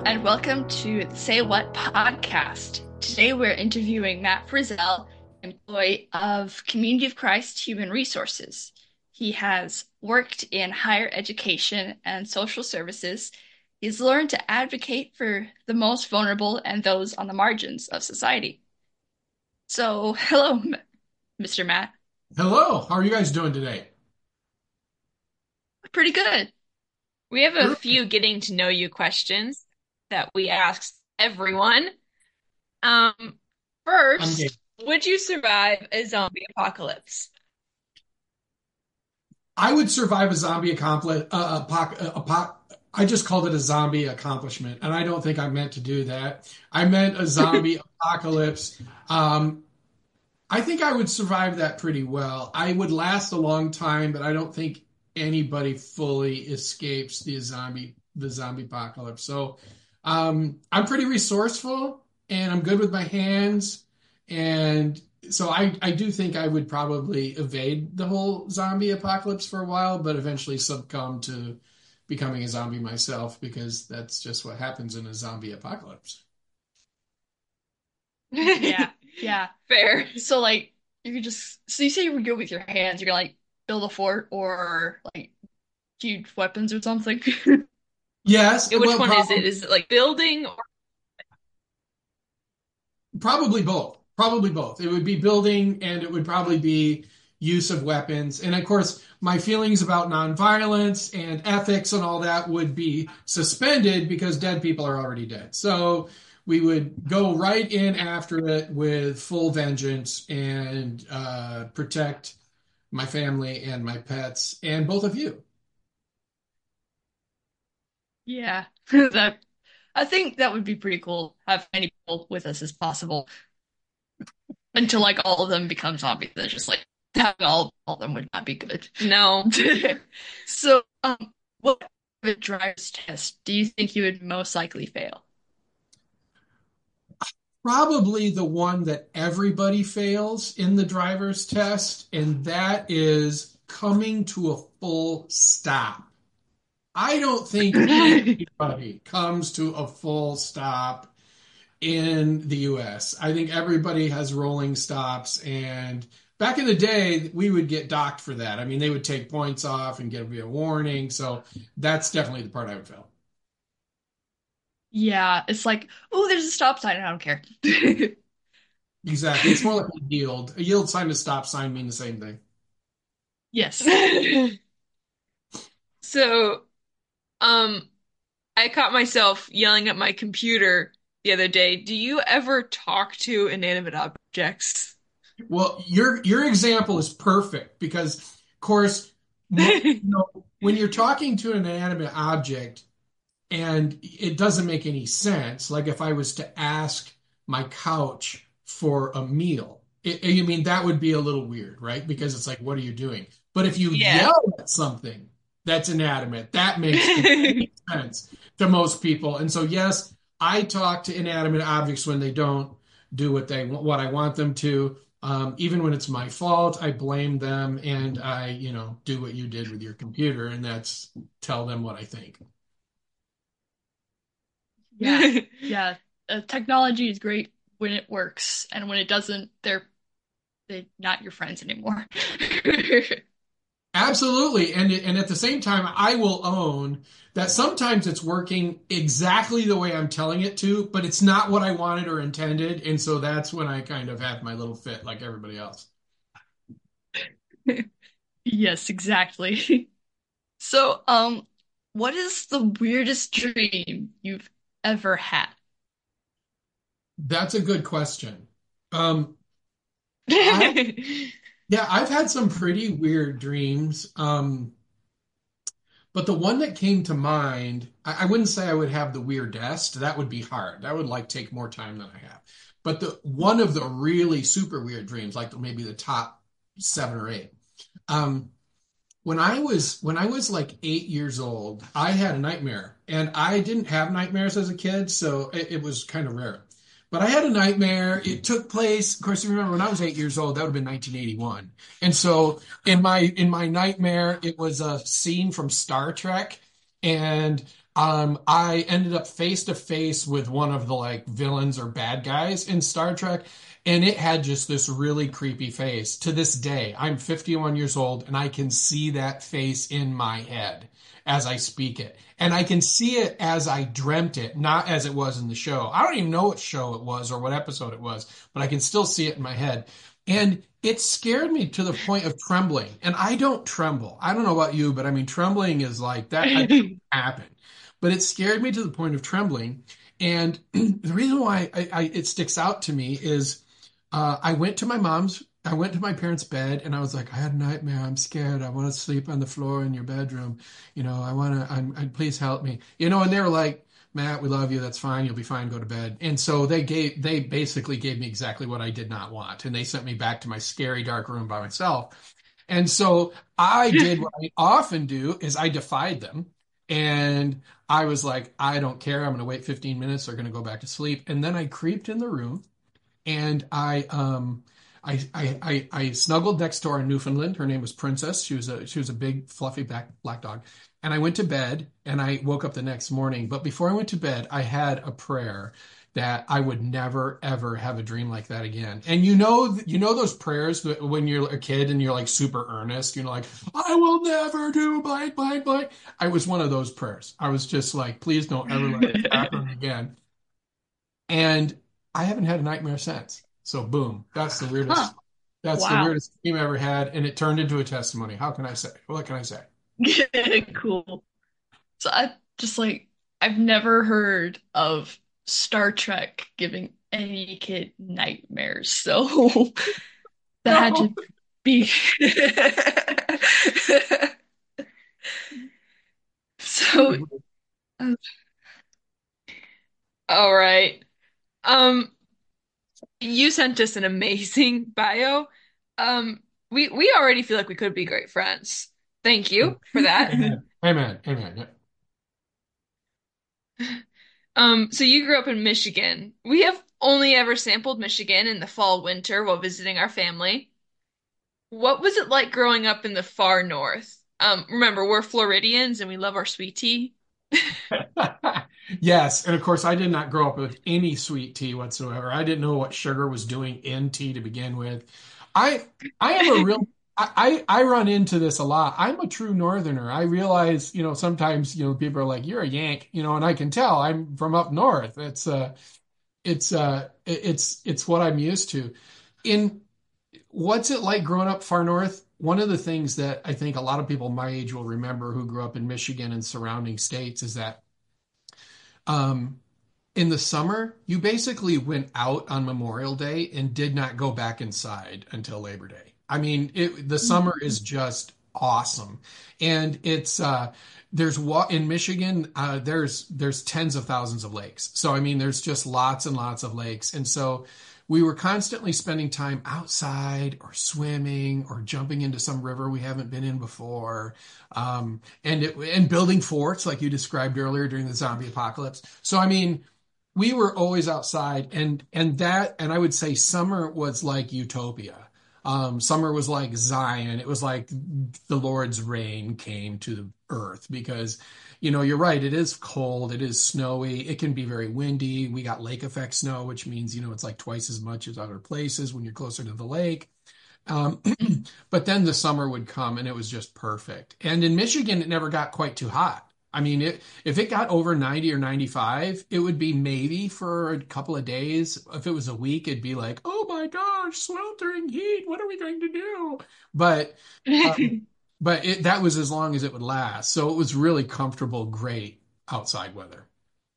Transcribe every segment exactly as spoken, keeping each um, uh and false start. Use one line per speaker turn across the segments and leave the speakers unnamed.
and welcome to the Say What podcast. Today we're interviewing Matt Frizzell, employee of Community of Christ Human Resources. He has worked in higher education and social services. He's learned to advocate for the most vulnerable and those on the margins of society. So, hello, Mister Matt.
Hello, how are you guys doing today?
Pretty good.
We have a
Good.
few getting to know you questions that we ask everyone. Um,
I'm
first,
game.
would you survive a zombie apocalypse?
I would survive a zombie accompli uh, apoc uh, apoc I just called it a zombie accomplishment, and I don't think I meant to do that. I meant a zombie apocalypse. Um, I think I would survive that pretty well. I would last a long time, but I don't think anybody fully escapes the zombie the zombie apocalypse. So um, I'm pretty resourceful, and I'm good with my hands, and so I I do think I would probably evade the whole zombie apocalypse for a while, but eventually succumb to becoming a zombie myself because that's just what happens in a zombie apocalypse.
Yeah, yeah.
Fair.
So, like, you could just, so you say you would go with your hands, you're gonna, like, build a fort or, like, huge weapons or something.
Yes,
Which
well,
one is
probably.
it? Is it like building or
Probably both. Probably both. It would be building and it would probably be use of weapons. And of course, my feelings about nonviolence and ethics and all that would be suspended because dead people are already dead. So we would go right in after it with full vengeance and uh, protect my family and my pets and both of you.
Yeah, that I think that would be pretty cool. Have many people with us as possible until like all of them become zombies. That's just like having all all of them would not be good.
no?
So, um, what kind of a driver's test do you think you would most likely fail?
Probably the one that everybody fails in the driver's test, and that is coming to a full stop. I don't think anybody comes to a full stop in the U S. I think everybody has rolling stops, and back in the day, we would get docked for that. I mean, they would take points off and give me a warning, so that's definitely the part I would fail.
Yeah, it's like, oh, there's a stop sign. I don't care.
Exactly. It's more like a yield. A yield sign and a stop sign mean the same thing.
Yes.
So, um, I caught myself yelling at my computer the other day. Do you ever talk to inanimate objects?
Well, your your example is perfect because, of course, mo you know, when you're talking to an inanimate object and it doesn't make any sense, like if I was to ask my couch for a meal, it, I mean that would be a little weird, right? Because it's like, what are you doing? But if you
Yeah.
yell at something that's inanimate, that makes complete sense to most people. And so, yes, I talk to inanimate objects when they don't do what they what I want them to. Um, even when it's my fault, I blame them and I, you know, do what you did with your computer, and that's tell them what I think.
Yeah, yeah. Uh, technology is great when it works, and when it doesn't, they're they're not your friends anymore.
Absolutely. And and at the same time, I will own that sometimes it's working exactly the way I'm telling it to, but it's not what I wanted or intended. And so that's when I kind of have my little fit like everybody else.
Yes, exactly. So, um, what is the weirdest dream you've ever had?
That's a good question. Um, I yeah, I've had some pretty weird dreams. Um, but the one that came to mind, I, I wouldn't say I would have the weirdest. That would be hard. That would like take more time than I have. But the one of the really super weird dreams, like maybe the top seven or eight. Um, when I was when I was like eight years old, I had a nightmare, and I didn't have nightmares as a kid, so it, it was kind of rare. But I had a nightmare. It took place, of course, you remember when I was eight years old, that would have been nineteen eighty-one. And so in my in my nightmare, it was a scene from Star Trek, and Um, I ended up face to face with one of the like villains or bad guys in Star Trek, and it had just this really creepy face. To this day, I'm fifty-one years old, and I can see that face in my head as I speak it. And I can see it as I dreamt it, not as it was in the show. I don't even know what show it was or what episode it was, but I can still see it in my head. And it scared me to the point of trembling. And I don't tremble. I don't know about you, but I mean, trembling is like that. I happen. But it scared me to the point of trembling. And the reason why I, I, it sticks out to me is uh, I went to my mom's, I went to my parents' bed and I was like, I had a nightmare. I'm scared. I want to sleep on the floor in your bedroom. You know, I want to, I'm, I, please help me. You know, and they were like, Matt, we love you. That's fine. You'll be fine. Go to bed. And so they gave, they basically gave me exactly what I did not want. And they sent me back to my scary dark room by myself. And so I did what I often do is I defied them. And I was like, I don't care. I'm going to wait fifteen minutes. They're going to go back to sleep. And then I creeped in the room and I um I, I I I snuggled next to our Newfoundland. Her name was Princess. She was a she was a big fluffy black black dog. And I went to bed and I woke up the next morning. But before I went to bed, I had a prayer that I would never ever have a dream like that again. And you know you know those prayers that when you're a kid and you're like super earnest, you know, like I will never do blank blank blank. I was one of those prayers. I was just like, please don't ever let this happen again. And I haven't had a nightmare since. So boom, that's the
Huh.
weirdest. That's the
Wow.
weirdest dream I ever had, and it turned into a testimony. How can I say? What can I say?
Cool. So I just like I've never heard of Star Trek giving any kid nightmares. So that had
No.
to be so uh,
All right. Um, you sent us an amazing bio. Um, we we already feel like we could be great friends. Thank you for that.
Amen. Amen. Amen. Yeah.
Um, so you grew up in Michigan. We have only ever sampled Michigan in the fall, winter while visiting our family. What was it like growing up in the far north? Um, remember, we're Floridians and we love our sweet tea.
Yes, and of course, I did not grow up with any sweet tea whatsoever. I didn't know what sugar was doing in tea to begin with. I I am a real I, I I run into this a lot. I'm a true northerner. I realize, you know, sometimes, you know, people are like, "You're a Yank," you know, and I can tell I'm from up north. It's uh it's uh it- it's it's what I'm used to. In What's it like growing up far north? One of the things that I think a lot of people my age will remember who grew up in Michigan and surrounding states is that um, in the summer, you basically went out on Memorial Day and did not go back inside until Labor Day. I mean, it, the summer is just awesome, and it's uh, there's wa in Michigan. Uh, there's there's tens of thousands of lakes, so I mean, there's just lots and lots of lakes, and so we were constantly spending time outside or swimming or jumping into some river we haven't been in before, um, and it, and building forts like you described earlier during the zombie apocalypse. So I mean we were always outside and and that and I would say summer was like utopia. Um, summer was like Zion. It was like the Lord's reign came to the earth because, you know, you're right. It is cold. It is snowy. It can be very windy. We got lake effect snow, which means, you know, it's like twice as much as other places when you're closer to the lake. Um, but then the summer would come and it was just perfect. And in Michigan, it never got quite too hot. I mean, it, if it got over ninety or ninety-five, it would be maybe for a couple of days. If it was a week, it'd be like, oh my gosh, sweltering heat. What are we going to do? But, um, but it, that was as long as it would last. So it was really comfortable, great outside weather.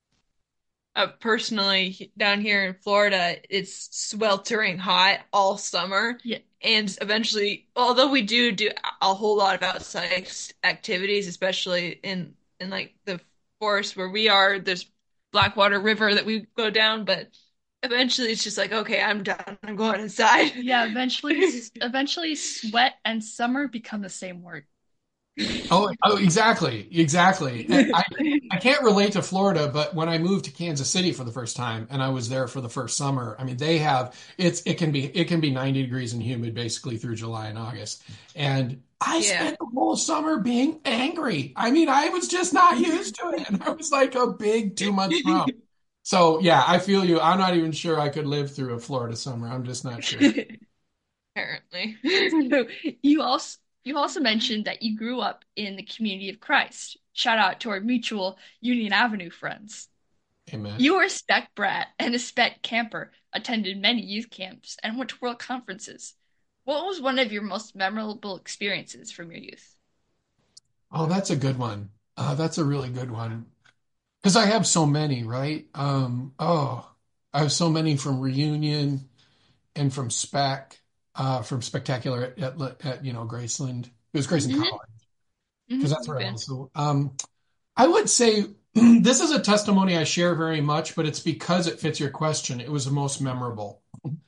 Uh, personally, down here in Florida, it's sweltering hot all summer.
yeah.
And eventually, although we do do a whole lot of outside ex- activities, especially in in like the forest where we are, there's Blackwater River that we go down, but eventually it's just like, okay, I'm done. I'm going inside.
Yeah, eventually eventually sweat and summer become the same word.
Oh, oh, exactly, exactly. And I I can't relate to Florida, but when I moved to Kansas City for the first time, and I was there for the first summer, I mean, they have it's it can be it can be ninety degrees and humid basically through July and August, and I
Yeah.
spent the whole summer being angry. I mean, I was just not used to it, and I was like a big two month grump. So yeah, I feel you. I'm not even sure I could live through a Florida summer. I'm just not sure.
Apparently.
So you also you also mentioned that you grew up in the Community of Christ. Shout out to our mutual Union Avenue friends.
Amen.
You were a spec brat and a spec camper, attended many youth camps, and went to world conferences. What was one of your most memorable experiences from your youth?
Oh, that's a good one. Uh, that's a really good one. Because I have so many, right? Um, oh, I have so many from Reunion and from Spec, uh, from Spectacular at, at, at you know Graceland. It was Graceland
Hmm.
College because
Hmm.
that's
You've
where I
been.
also. Um, I would say this is a testimony I share very much, but it's because it fits your question. It was the most memorable.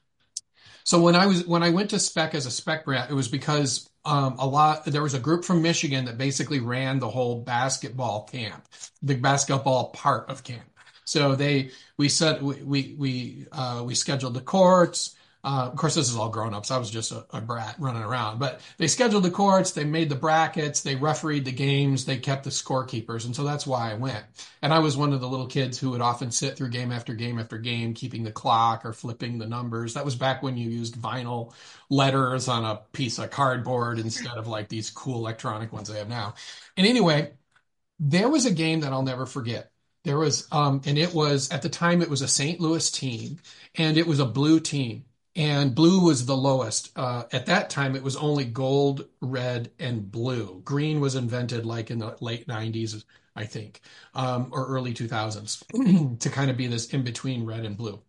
So when I was when I went to Spec as a Spec brat, it was because um, a lot there was a group from Michigan that basically ran the whole basketball camp, the basketball part of camp. So they we said we we we, uh, we scheduled the courts. Uh, of course, this is all grown ups. I was just a, a brat running around, but they scheduled the courts, they made the brackets, they refereed the games, they kept the scorekeepers, and so that's why I went. And I was one of the little kids who would often sit through game after game after game, keeping the clock or flipping the numbers. That was back when you used vinyl letters on a piece of cardboard instead of like these cool electronic ones they have now. And anyway, there was a game that I'll never forget. There was, um, and it was at the time it was a Saint Louis team, and it was a blue team, and blue was the lowest. Uh, at that time, it was only gold, red, and blue. Green was invented like in the late nineties, I think, um, or early two thousands, to kind of be this in between red and blue.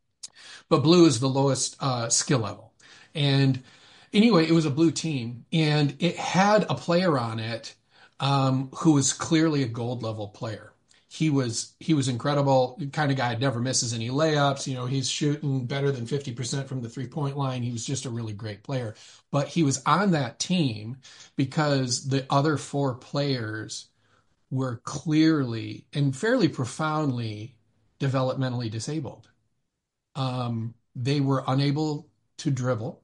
But blue is the lowest uh, skill level, and anyway, it was a blue team, and it had a player on it um, who was clearly a gold level player. He was he was incredible, the kind of guy that never misses any layups. You know, he's shooting better than fifty percent from the three point line. He was just a really great player. But he was on that team because the other four players were clearly and fairly profoundly developmentally disabled. Um, they were unable to dribble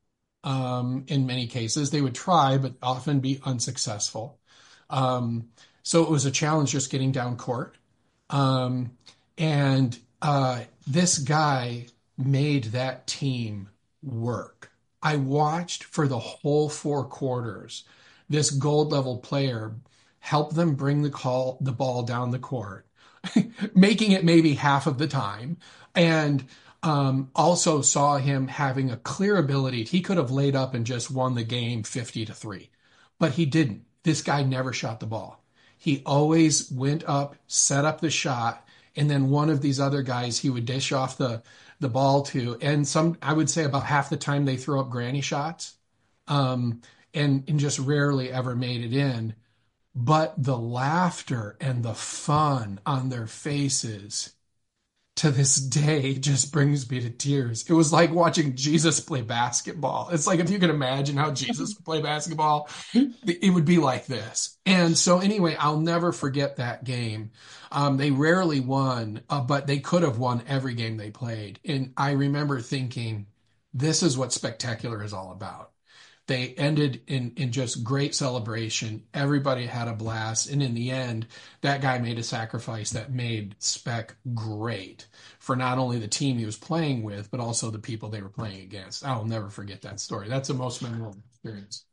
um, in many cases. They would try, but often be unsuccessful. Um, so it was a challenge just getting down court. Um, and uh, this guy made that team work. I watched for the whole four quarters this gold level player help them bring the call the ball down the court, making it maybe half of the time, and um, also saw him having a clear ability. He could have laid up and just won the game fifty to three, but he didn't. This guy never shot the ball. He always went up, set up the shot, and then one of these other guys he would dish off the the ball to. And some, I would say about half the time they throw up granny shots, um, and and just rarely ever made it in. But the laughter and the fun on their faces to this day just brings me to tears. It was like watching Jesus play basketball. It's like if you could imagine how Jesus would play basketball, it would be like this. And so, anyway, I'll never forget that game. Um, they rarely won, uh, but they could have won every game they played. And I remember thinking, this is what spectacular is all about. They ended in in just great celebration. Everybody had a blast, and in the end, that guy made a sacrifice that made Spec great for not only the team he was playing with, but also the people they were playing against. I'll never forget that story. That's the most memorable experience.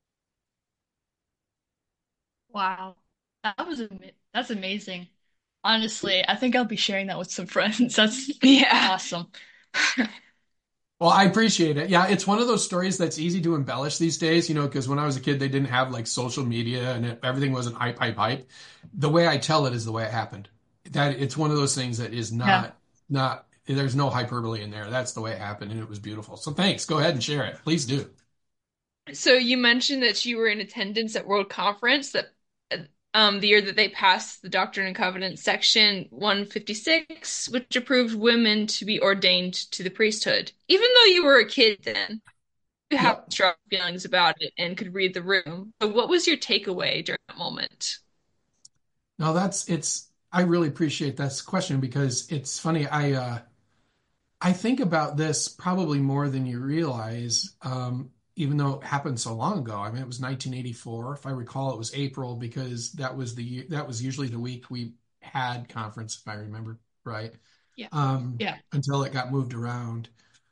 Wow. That was am that's amazing. Honestly, I think I'll be sharing that with some friends. That's
Yeah.
awesome.
Well, I appreciate it. Yeah, it's one of those stories that's easy to embellish these days, you know, because when I was a kid, they didn't have like social media and it, everything wasn't hype, hype, hype. The way I tell it is the way it happened. That it's one of those things that is
Yeah.
not, not, there's no hyperbole in there. That's the way it happened and it was beautiful. So thanks. Go ahead and share it. Please do.
So you mentioned that you were in attendance at World Conference that um the year that they passed the Doctrine and Covenants section one fifty-six, which approved women to be ordained to the priesthood, even though you were a kid then. You have
Yep.
strong feelings about it and could read the room. So what was your takeaway during that moment?
No, that's it's I really appreciate that question because it's funny. I uh I think about this probably more than you realize, um, even though it happened so long ago. I mean, it was nineteen eighty-four. If I recall, it was April because that was the that was usually the week we had conference, if I remember right,
Yeah.
um,
Yeah.
until it got moved around.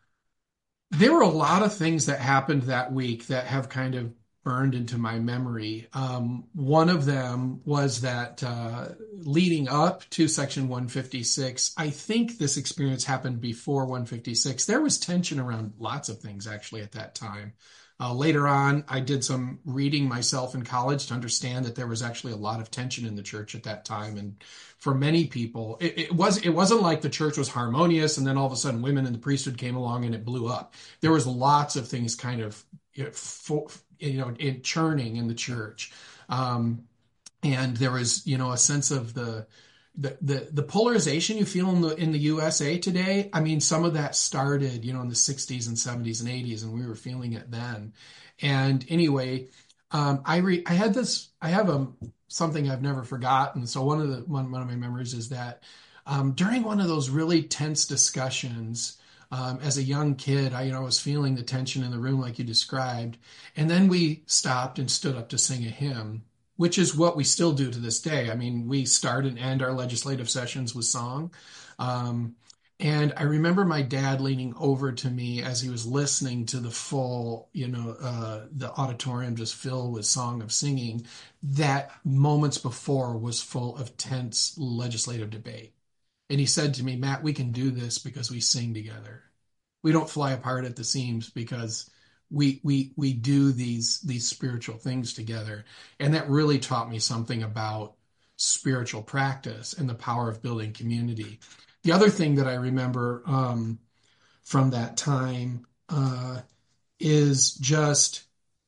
There were a lot of things that happened that week that have kind of burned into my memory. Um, one of them was that uh, leading up to Section one fifty-six, I think this experience happened before one fifty-six. There was tension around lots of things actually at that time. Uh, later on, I did some reading myself in college to understand that there was actually a lot of tension in the church at that time. And for many people, it, it was it wasn't like the church was harmonious and then all of a sudden women in the priesthood came along and it blew up. There was lots of things kind of you know, for, you know in churning in the church, um, and there was you know a sense of the the, the the polarization you feel in the in the U S A today. I mean, some of that started, you know, in the sixties and seventies and eighties, and we were feeling it then. And anyway, um, I re I had this I have a something I've never forgotten. So one of the one, one of my memories is that um, during one of those really tense discussions, um, as a young kid, I you know was feeling the tension in the room like you described, and then we stopped and stood up to sing a hymn, which is what we still do to this day. I mean, we start and end our legislative sessions with song. Um, and I remember my dad leaning over to me as he was listening to the full, you know, uh, the auditorium just filled with song of singing that moments before was full of tense legislative debate. And he said to me, Matt, we can do this because we sing together. We don't fly apart at the seams because we we we do these these spiritual things together. And that really taught me something about spiritual practice and the power of building community. The other thing that I remember um, from that time uh, is just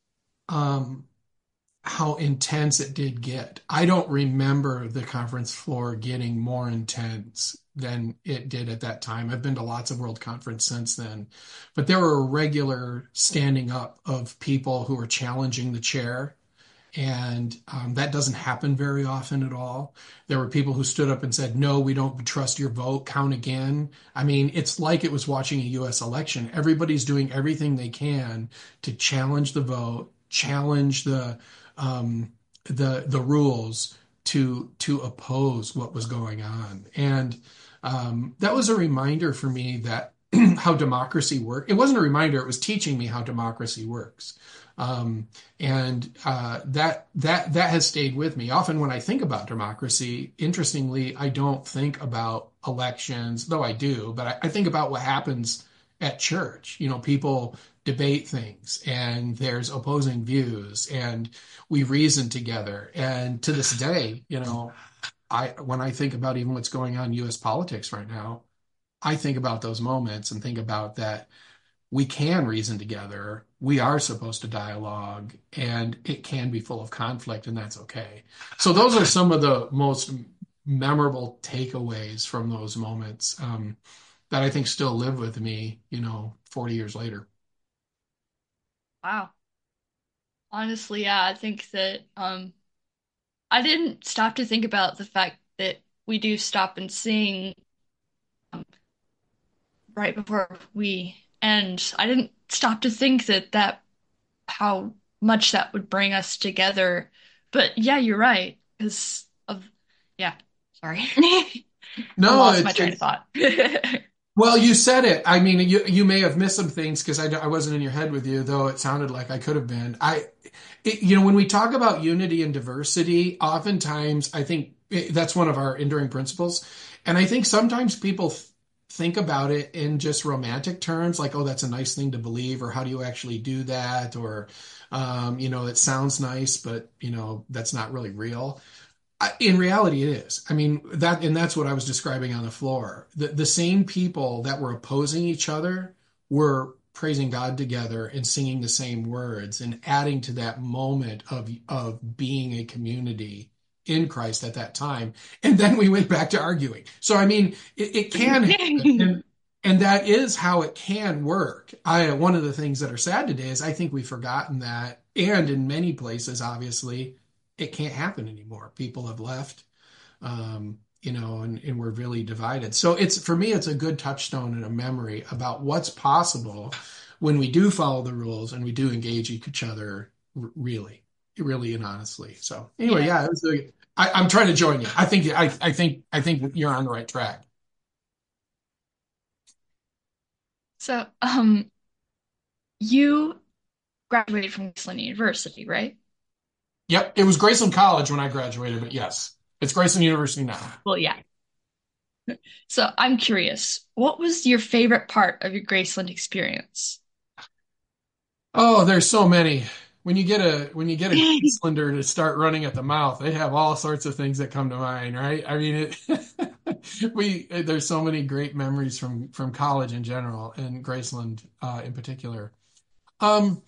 um, how intense it did get. I don't remember the conference floor getting more intense than it did at that time. I've been to lots of World Conference since then, but there were a regular standing up of people who were challenging the chair. And um, that doesn't happen very often at all. There were people who stood up and said, no, we don't trust your vote, count again. I mean, it's like it was watching a U S election. Everybody's doing everything they can to challenge the vote, challenge the um, the the rules to to oppose what was going on. And um, that was a reminder for me that how democracy works. It wasn't a reminder, it was teaching me how democracy works. Um, and uh, that that that has stayed with me. Often when I think about democracy, interestingly, I don't think about elections, though I do, but I, I think about what happens at church. You know, people debate things and there's opposing views and we reason together. And to this day, you know, I when I think about even what's going on in U S politics right now, I think about those moments and think about that we can reason together. We are supposed to dialogue, and it can be full of conflict, and that's okay. So those are some of the most memorable takeaways from those moments um, that I think still live with me, you know, forty years later.
Wow. Honestly, yeah, I think that um I didn't stop to think about the fact that we do stop and sing um, right before we end. I didn't stop to think that that how much that would bring us together. But yeah, you're right. Because of, yeah, sorry. I
No,
lost my
it's
train of
it's
thought.
well, you said it. I mean, you you may have missed some things because I, I wasn't in your head with you, though it sounded like I could have been. I, it, you know, when we talk about unity and diversity, oftentimes I think it, that's one of our enduring principles, and I think sometimes people th think about it in just romantic terms, like, oh, that's a nice thing to believe, or how do you actually do that, or, um, you know, it sounds nice, but you know, that's not really real. In reality, it is. I mean, that, and that's what I was describing on the floor. The, the same people that were opposing each other were praising God together and singing the same words and adding to that moment of, of being a community in Christ at that time. And then we went back to arguing. So, I mean, it, it can happen. And that is how it can work. I, one of the things that are sad today is I think we've forgotten that. And in many places, obviously, it can't happen anymore. People have left, um, you know, and, and we're really divided. So it's, for me, it's a good touchstone and a memory about what's possible when we do follow the rules and we do engage each other r- really, really and honestly. So anyway,
Yeah.
yeah, it was a, I, I'm trying to join you. I think, I, I think, I think you're on the right track.
So, um, you graduated from Graceland University, right?
Yep, it was Graceland College when I graduated, but yes, it's Graceland University now.
Well, yeah. So I'm curious, what was your favorite part of your Graceland experience?
Oh, there's so many. When you get a when you get a Gracelander to start running at the mouth, they have all sorts of things that come to mind, right? I mean, it, we there's so many great memories from from college in general and Graceland uh, in particular. Um,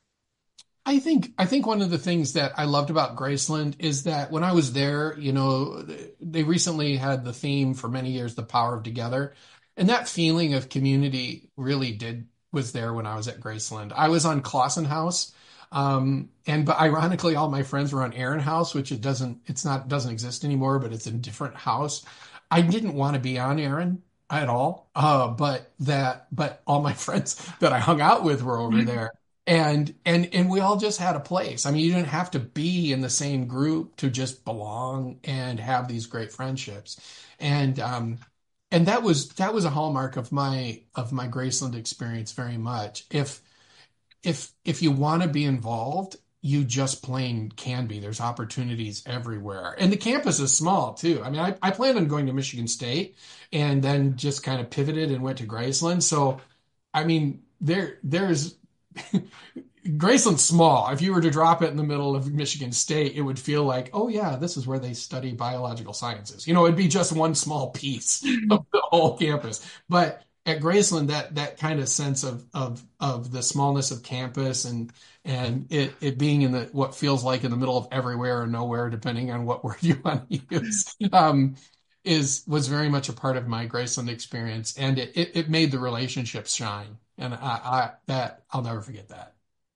I think I think one of the things that I loved about Graceland is that when I was there, you know, they recently had the theme for many years, the power of together. And that feeling of community really did was there when I was at Graceland. I was on Clausen House. Um, and but ironically, all my friends were on Aaron House, which it doesn't it's not doesn't exist anymore, but it's a different house. I didn't want to be on Aaron at all. Uh, but that but all my friends that I hung out with were over there. And and and we all just had a place. I mean, you didn't have to be in the same group to just belong and have these great friendships. And um and that was that was a hallmark of my of my Graceland experience very much. If if if you want to be involved, you just plain can be. There's opportunities everywhere. And the campus is small too. I mean, I, I planned on going to Michigan State and then just kind of pivoted and went to Graceland. So I mean, there there's Graceland's small. If you were to drop it in the middle of Michigan State, it would feel like, oh yeah, this is where they study biological sciences. You know, it'd be just one small piece of the whole campus. But at Graceland, that that kind of sense of of of the smallness of campus and and it it being in the what feels like in the middle of everywhere or nowhere, depending on what word you want to use, um, is was very much a part of my Graceland experience, and it it, it made the relationships shine. And I, I that I'll never forget that.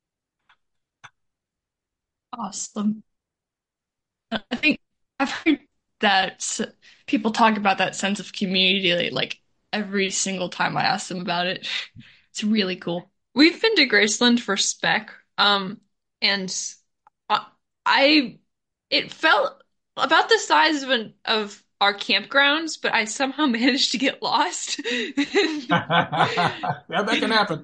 Awesome. I think I've heard that s- people talk about that sense of community like every single time I ask them about it. It's really cool.
We've been to Graceland for spec, um, and I, I it felt about the size of an of our campgrounds, but I somehow managed to get lost.
Yeah, that can happen.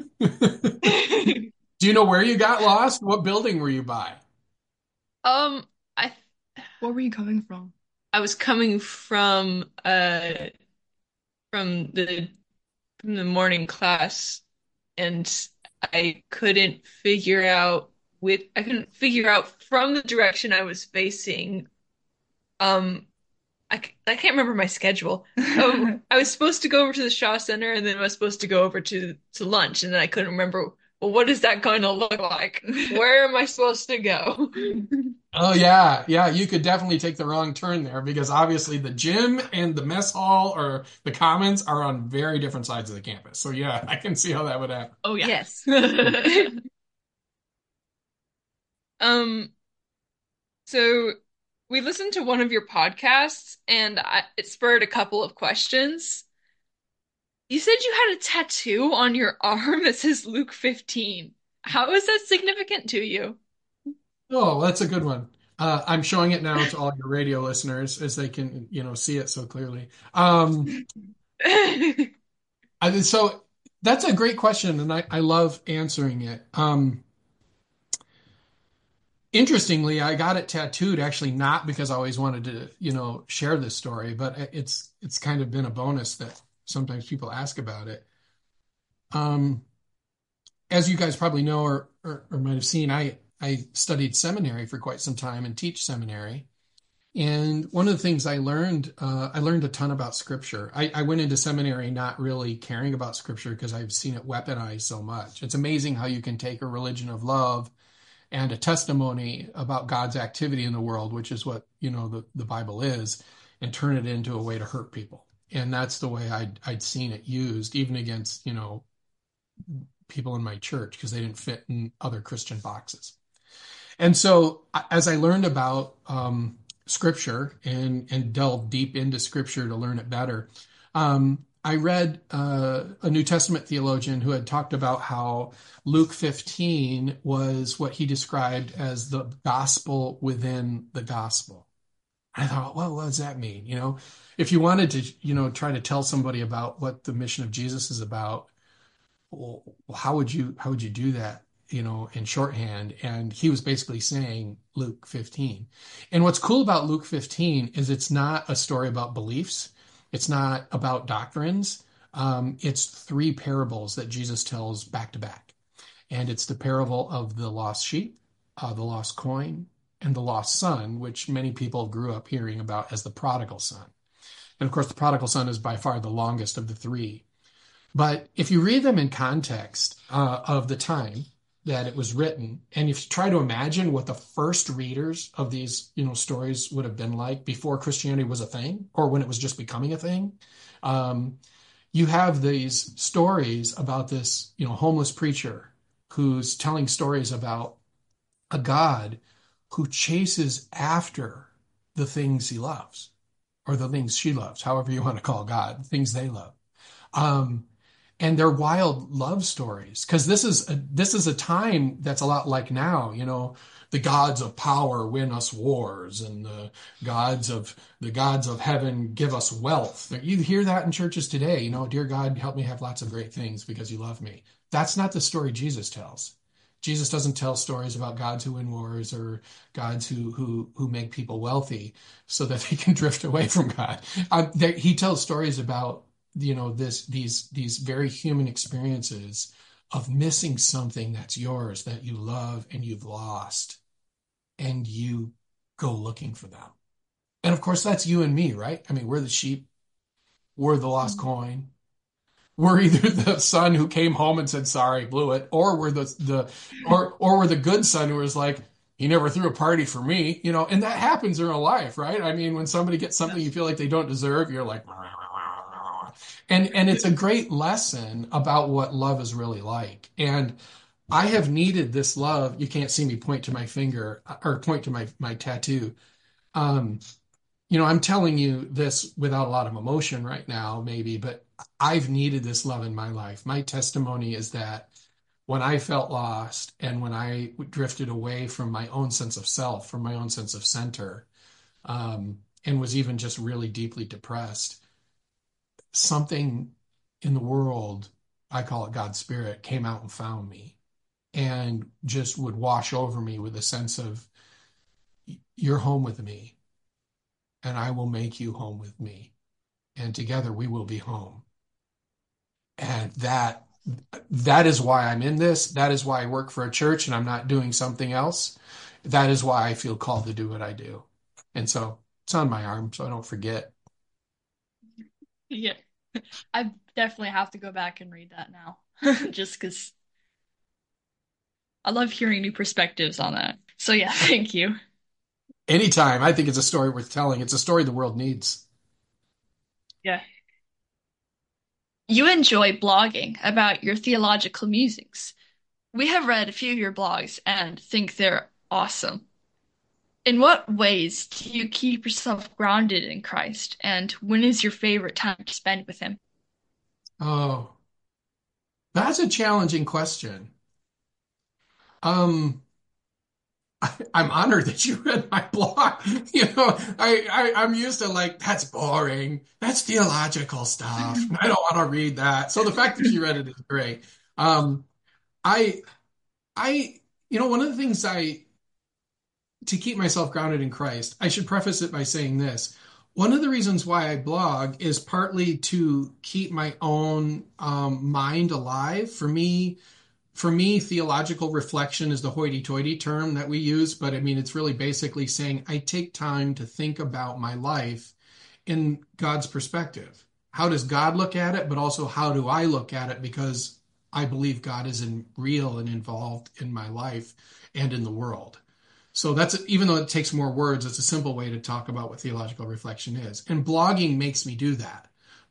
Do you know where you got lost? What building were you by?
Um, I
Where were you coming from?
I was coming from uh from the from the morning class, and I couldn't figure out with I couldn't figure out from the direction I was facing. Um, I, c- I can't remember my schedule. Oh, I was supposed to go over to the Shaw Center, and then I was supposed to go over to to lunch, and then I couldn't remember. Well, what is that going to look like? Where am I supposed to go?
Oh yeah, yeah, you could definitely take the wrong turn there because obviously the gym and the mess hall or the commons are on very different sides of the campus. So yeah, I can see how that would happen.
Oh yeah.
Yes. Um, so we listened to one of your podcasts, and I, it spurred a couple of questions. You said you had a tattoo on your arm that says Luke fifteen. How is that significant to you?
Oh, that's a good one. Uh, I'm showing it now to all your radio listeners as they can, you know, see it so clearly. Um, I, so that's a great question, and I, I love answering it. Um, interestingly, I got it tattooed actually not because I always wanted to, you know, share this story, but it's it's kind of been a bonus that sometimes people ask about it. Um, as you guys probably know or, or, or might have seen, I I studied seminary for quite some time and teach seminary. And one of the things I learned, uh, I learned a ton about scripture. I, I went into seminary not really caring about scripture because I've seen it weaponized so much. It's amazing how you can take a religion of love and a testimony about God's activity in the world, which is what, you know, the, the Bible is, and turn it into a way to hurt people. And that's the way I'd, I'd seen it used, even against, you know, people in my church, because they didn't fit in other Christian boxes. And so as I learned about um, scripture and, and delved deep into scripture to learn it better, um, I read uh, a New Testament theologian who had talked about how Luke fifteen was what he described as the gospel within the gospel. I thought, well, what does that mean? You know, if you wanted to, you know, try to tell somebody about what the mission of Jesus is about, well, how would you, how would you do that, you know, in shorthand? And he was basically saying Luke fifteen. And what's cool about Luke fifteen is it's not a story about beliefs. It's not about doctrines. Um, it's three parables that Jesus tells back to back. And it's the parable of the lost sheep, uh, the lost coin, and the lost son, which many people grew up hearing about as the prodigal son. And of course, the prodigal son is by far the longest of the three. But if you read them in context uh, of the time that it was written, and if you try to imagine what the first readers of these, you know, stories would have been like before Christianity was a thing, or when it was just becoming a thing, um, you have these stories about this, you know, homeless preacher who's telling stories about a God who chases after the things he loves, or the things she loves, however you want to call God, things they love. Um, and they're wild love stories, because this is a, this is a time that's a lot like now. You know, the gods of power win us wars, and the gods of the gods of heaven give us wealth. You hear that in churches today. You know, dear God, help me have lots of great things because you love me. That's not the story Jesus tells. Jesus doesn't tell stories about gods who win wars, or gods who who who make people wealthy so that they can drift away from God. Uh, they, he tells stories about, you know, this these these very human experiences of missing something that's yours, that you love and you've lost, and you go looking for them. And of course, that's you and me, right? I mean, we're the sheep, we're the lost coin. We're either the son who came home and said, sorry, blew it, or we're the the or or we're the good son who was like, he never threw a party for me, you know, and that happens in real life, right? I mean, when somebody gets something you feel like they don't deserve, you're like, and and it's a great lesson about what love is really like. And I have needed this love. You can't see me point to my finger or point to my my tattoo. Um, you know, I'm telling you this without a lot of emotion right now, maybe, but I've needed this love in my life. My testimony is that when I felt lost and when I drifted away from my own sense of self, from my own sense of center, um, and was even just really deeply depressed, something in the world, I call it God's Spirit, came out and found me and just would wash over me with a sense of, you're home with me, and I will make you home with me, and together we will be home. And that that is why I'm in this. That is why I work for a church and I'm not doing something else. That is why I feel called to do what I do. And so it's on my arm, so I don't forget.
Yeah, I definitely have to go back and read that now, just because I love hearing new perspectives on that. So yeah, thank you.
Anytime. I think it's a story worth telling. It's a story the world needs.
Yeah. You enjoy blogging about your theological musings. We have read a few of your blogs and think they're awesome. In what ways do you keep yourself grounded in Christ, and when is your favorite time to spend with him?
Oh, that's a challenging question. Um, I, I'm honored that you read my blog. You know, I, I, I'm used to like, that's boring. That's theological stuff. I don't want to read that. So the fact that you read it is great. Um, I, I, you know, one of the things I, to keep myself grounded in Christ, I should preface it by saying this. One of the reasons why I blog is partly to keep my own um, mind alive. For me, for me, theological reflection is the hoity-toity term that we use, but I mean, it's really basically saying I take time to think about my life in God's perspective. How does God look at it? But also, how do I look at it? Because I believe God is in, real and involved in my life and in the world. So that's, even though it takes more words, it's a simple way to talk about what theological reflection is. And blogging makes me do that.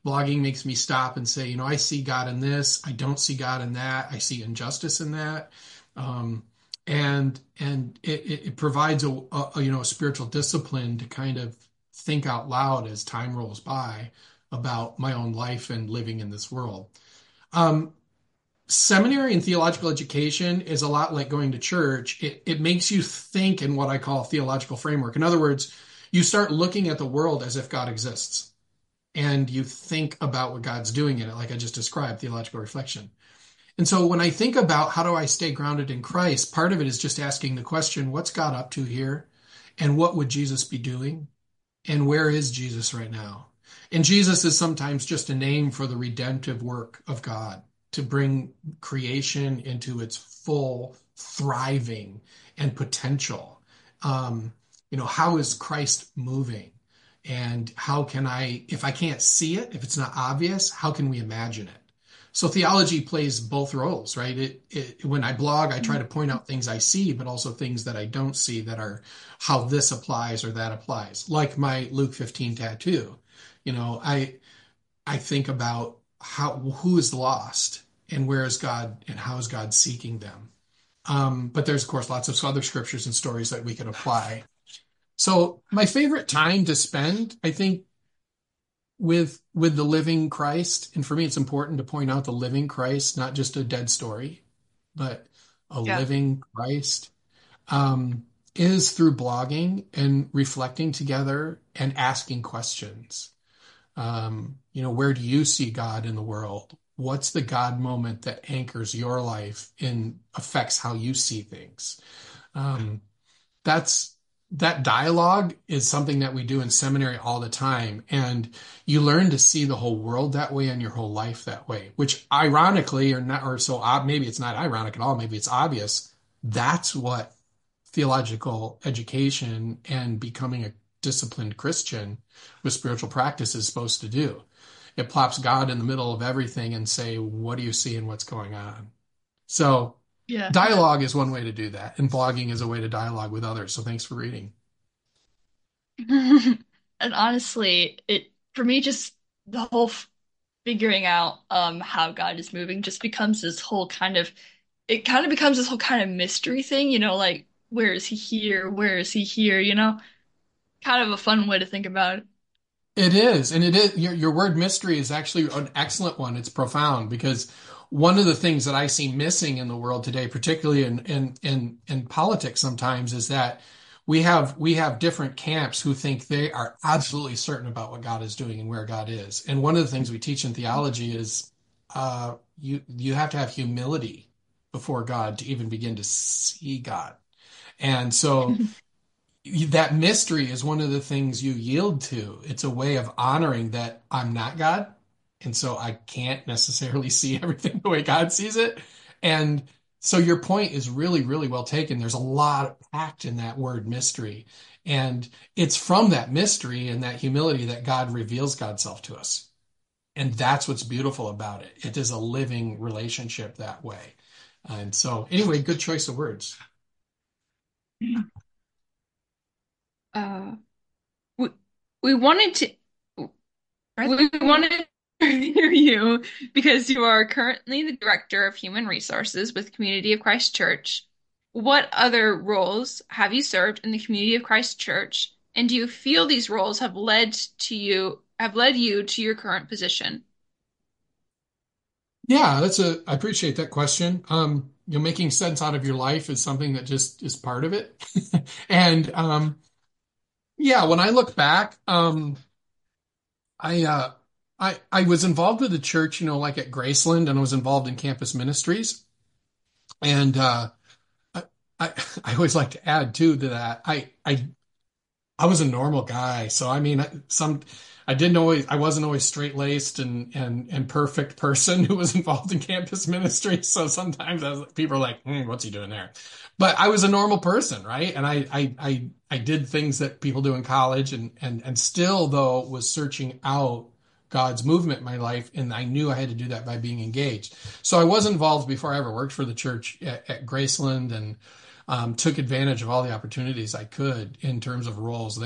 blogging makes me stop and say, you know, I see God in this. I don't see God in that. I see injustice in that. Um, and and it, it it provides a, a, you know, a spiritual discipline to kind of think out loud as time rolls by about my own life and living in this world. Um, Seminary and theological education is a lot like going to church. It, it makes you think in what I call a theological framework. In other words, you start looking at the world as if God exists, and you think about what God's doing in it, like I just described, theological reflection. And so when I think about how do I stay grounded in Christ, part of it is just asking the question, what's God up to here? And what would Jesus be doing? And where is Jesus right now? And Jesus is sometimes just a name for the redemptive work of God to bring creation into its full thriving and potential. Um, you know, how is Christ moving? And how can I, if I can't see it, if it's not obvious, how can we imagine it? So theology plays both roles, right? It, it, when I blog, I try to point out things I see, but also things that I don't see that are how this applies or that applies. Like my Luke fifteen tattoo. You know, I I think about how who is lost and where is God and how is God seeking them. Um, but there's of course lots of other scriptures and stories that we can apply. So my favorite time to spend, I think, with with the living Christ, and for me it's important to point out the living Christ, not just a dead story, but a
Yeah.
living Christ, um, is through blogging and reflecting together and asking questions. Um, you know, where do you see God in the world? What's the God moment that anchors your life and affects how you see things? Um, that's that dialogue is something that we do in seminary all the time. And you learn to see the whole world that way and your whole life that way, which ironically or not, or so ob- maybe it's not ironic at all. Maybe it's obvious. That's what theological education and becoming a disciplined Christian with spiritual practice is supposed to do. It plops God in the middle of everything and say, what do you see and what's going on? So
Yeah.
dialogue is one way to do that, and blogging is a way to dialogue with others. So thanks for reading.
And honestly, it for me just the whole f- figuring out um how God is moving just becomes this whole kind of it kind of becomes this whole kind of mystery thing, you know, like where is he here? Where is he here? You know, kind of a fun way to think about it.
It is, and it is your your word mystery is actually an excellent one. It's profound because one of the things that I see missing in the world today, particularly in in in, in politics sometimes, is that we have we have different camps who think they are absolutely certain about what God is doing and where God is. And one of the things we teach in theology is uh, you you have to have humility before God to even begin to see God. And so that mystery is one of the things you yield to. It's a way of honoring that I'm not God, and so I can't necessarily see everything the way God sees it. And so your point is really, really well taken. There's a lot packed in that word mystery. And it's from that mystery and that humility that God reveals God's self to us. And that's what's beautiful about it. It is a living relationship that way. And so anyway, good choice of words.
Uh, we, we wanted to we wanted to hear you because you are currently the Director of Human Resources with Community of Christ Church. What other roles have you served in the Community of Christ Church, and do you feel these roles have led to you have led you to your current position?
Yeah, that's a, I appreciate that question. Um, you know, making sense out of your life is something that just is part of it. And um, yeah, when I look back, um, I uh, I I was involved with the church, you know, like at Graceland, and I was involved in campus ministries. And uh, I, I I always like to add too to that. I I I was a normal guy, so I mean, some I didn't always I wasn't always straight-laced and and and perfect person who was involved in campus ministry. So sometimes I was, people are like, hmm, "What's he doing there?" But I was a normal person, right? And I I I I did things that people do in college, and and and still though was searching out God's movement in my life, and I knew I had to do that by being engaged. So I was involved before I ever worked for the church at, at Graceland, and um, took advantage of all the opportunities I could in terms of roles there.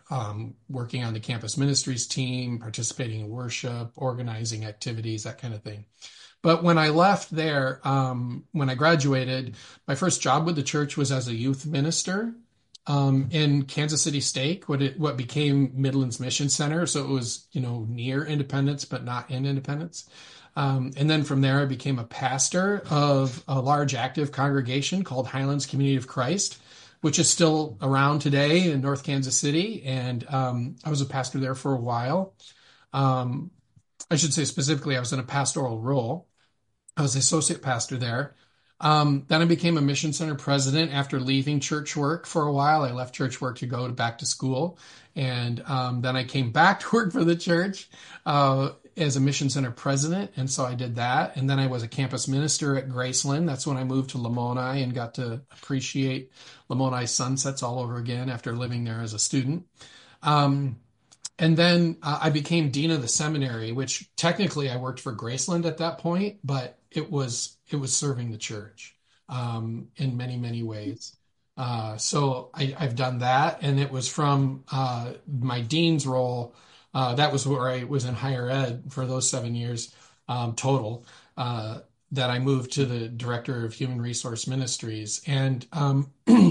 um, working on the campus ministries team, participating in worship, organizing activities, that kind of thing. But when I left there, um, when I graduated, my first job with the church was as a youth minister um, in Kansas City Stake, what it what became Midlands Mission Center. So it was, you know, near Independence, but not in Independence. Um, and then from there, I became a pastor of a large active congregation called Highlands Community of Christ, which is still around today in North Kansas City. And um, I was a pastor there for a while. Um, I should say specifically, I was in a pastoral role. I was the associate pastor there. Um, then I became a mission center president after leaving church work for a while. I left church work to go to back to school. And um, then I came back to work for the church uh, as a mission center president. And so I did that. And then I was a campus minister at Graceland. That's when I moved to Lamoni and got to appreciate Lamoni sunsets all over again after living there as a student. Um, and then uh, I became dean of the seminary, which technically I worked for Graceland at that point, but it was it was serving the church um, in many, many ways. Uh, so I, I've done that, and it was from uh, my dean's role. Uh, that was where I was in higher ed for those seven years um, total. Uh, that I moved to the director of human resource ministries, and um,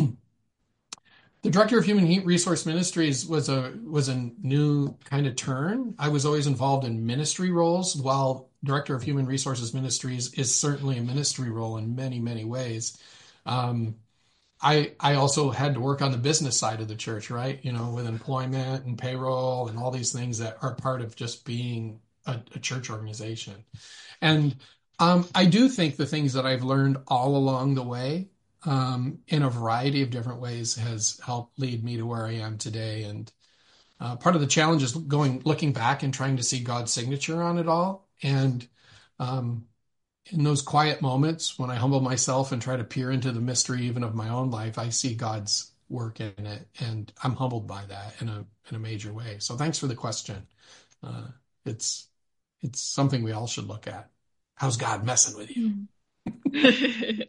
the director of human resource ministries was a was a new kind of turn. I was always involved in ministry roles, while director of human resources ministries is certainly a ministry role in many, many ways. Um, I I also had to work on the business side of the church, right? You know, with employment and payroll and all these things that are part of just being a, a church organization. And um, I do think the things that I've learned all along the way, um, in a variety of different ways, has helped lead me to where I am today. And uh, part of the challenge is going, looking back and trying to see God's signature on it all. And um, in those quiet moments, when I humble myself and try to peer into the mystery even of my own life, I see God's work in it, and I'm humbled by that in a in a major way. So thanks for the question. Uh, it's it's something we all should look at. How's God messing with you?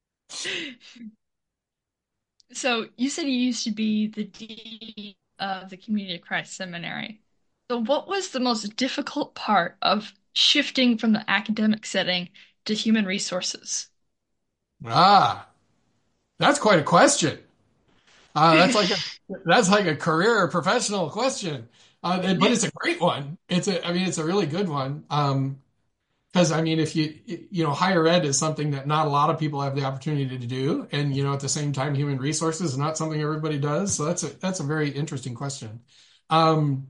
So you said you used to be the dean of the Community of Christ Seminary. So what was the most difficult part of shifting from the academic setting to human resources?
Ah, that's quite a question. Uh, that's like a that's like a career or professional question, uh, but it's a great one. It's a, I mean, it's a really good one. Um, because I mean, if you you know, higher ed is something that not a lot of people have the opportunity to do, and you know, at the same time, human resources is not something everybody does. So that's a that's a very interesting question. Um,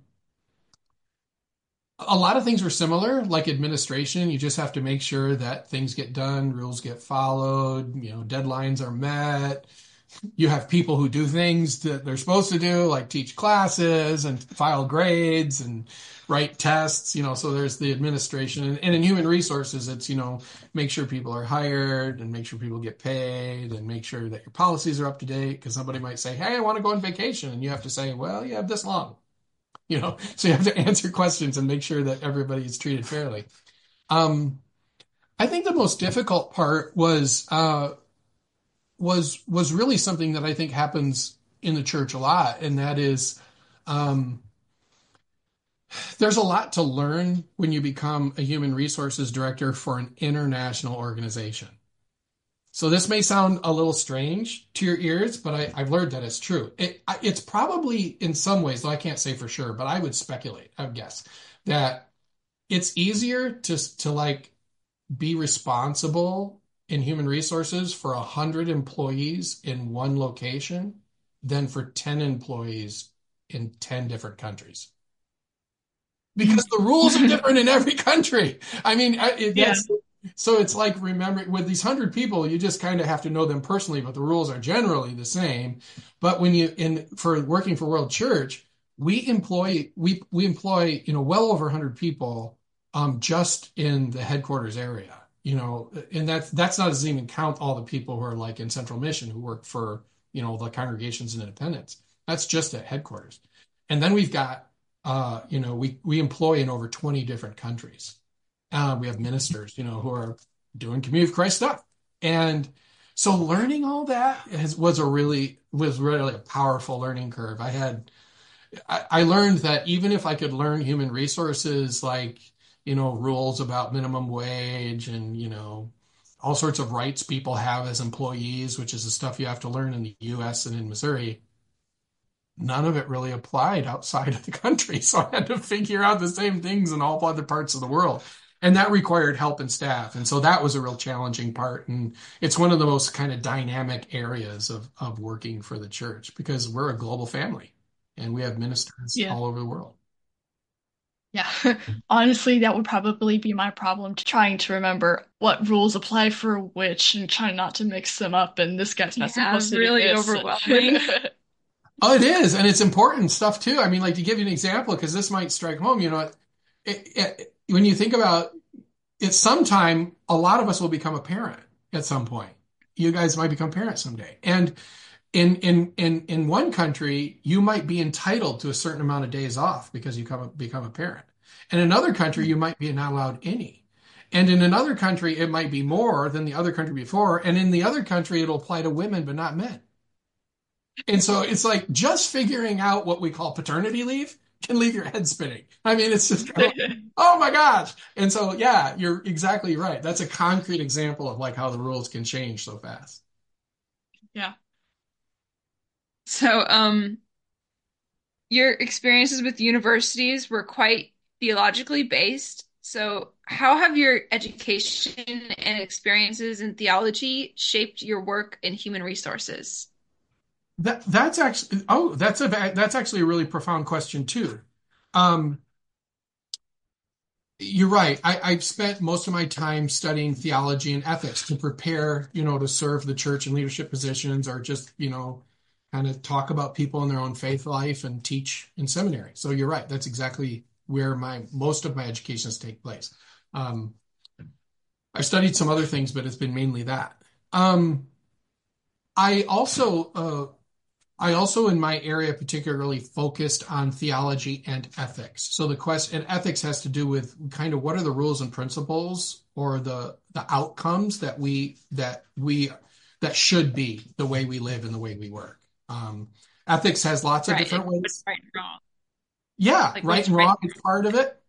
a lot of things are similar, like administration. You just have to make sure that things get done, rules get followed, you know, deadlines are met. You have people who do things that they're supposed to do, like teach classes and file grades and write tests, you know, so there's the administration. And, and in human resources, it's, you know, make sure people are hired and make sure people get paid and make sure that your policies are up to date, because somebody might say, hey, I want to go on vacation. And you have to say, well, you have this long, you know, so you have to answer questions and make sure that everybody is treated fairly. Um, I think the most difficult part was, uh, was was really something that I think happens in the church a lot, and that is um, there's a lot to learn when you become a human resources director for an international organization. So this may sound a little strange to your ears, but I, I've learned that it's true. It, it's probably in some ways, though I can't say for sure, but I would speculate, I would guess, that it's easier to to like be responsible in human resources for one hundred employees in one location than for ten employees in ten different countries. Because the rules are different in every country. I mean, it,
Yeah.
it's, so it's like, remember, with these one hundred people, you just kind of have to know them personally, but the rules are generally the same. But when you, in for working for World Church, we employ, we, we employ, you know, well over one hundred people um, just in the headquarters area. You know, and that's that's not doesn't even count all the people who are like in Central Mission who work for, you know, the congregations and independents. That's just at headquarters. And then we've got, uh, you know, we we employ in over twenty different countries. Uh, we have ministers, you know, who are doing Community of Christ stuff. And so learning all that has, was a really was really a powerful learning curve. I had I, I learned that even if I could learn human resources, like, you know, rules about minimum wage and, you know, all sorts of rights people have as employees, which is the stuff you have to learn in the U S and in Missouri, none of it really applied outside of the country. So I had to figure out the same things in all other parts of the world. And that required help and staff. And so that was a real challenging part. And it's one of the most kind of dynamic areas of, of working for the church because we're a global family and we have ministers
Yeah.
all over the world.
Yeah. Honestly, that would probably be my problem, trying to remember what rules apply for which and trying not to mix them up. And this guy's not
Yeah,
supposed to
really
do this.
overwhelming.
Oh, it is. And it's important stuff too. I mean, like to give you an example, because this might strike home, you know, it, it, when you think about it, sometime a lot of us will become a parent at some point. You guys might become parents someday. And in in in in one country, you might be entitled to a certain amount of days off because you come, become a parent. In another country, you might be not allowed any. And in another country, it might be more than the other country before. And in the other country, it'll apply to women, but not men. And so it's like just figuring out what we call paternity leave can leave your head spinning. I mean, it's just, kind of like, oh my gosh. And so, yeah, you're exactly right. That's a concrete example of like how the rules can change so fast.
Yeah.
So, um, your experiences with universities were quite theologically based. So, how have your education and experiences in theology shaped your work in human resources?
That that's actually oh that's a that's actually a really profound question too. Um, you're right. I, I've spent most of my time studying theology and ethics to prepare, you know, to serve the church in leadership positions or just, you know, kind of talk about people in their own faith life and teach in seminary. So you're right. That's exactly where my most of my educations take place. Um, I've studied some other things, but it's been mainly that. Um, I also uh, I also, in my area, particularly focused on theology and ethics. So the question, and ethics has to do with kind of what are the rules and principles or the the outcomes that we that we that should be the way we live and the way we work. Um, ethics has lots of
Right.
different
Like,
ways.
what's right and wrong?
Yeah,
Like,
right
what's
and
right?
wrong is part of it.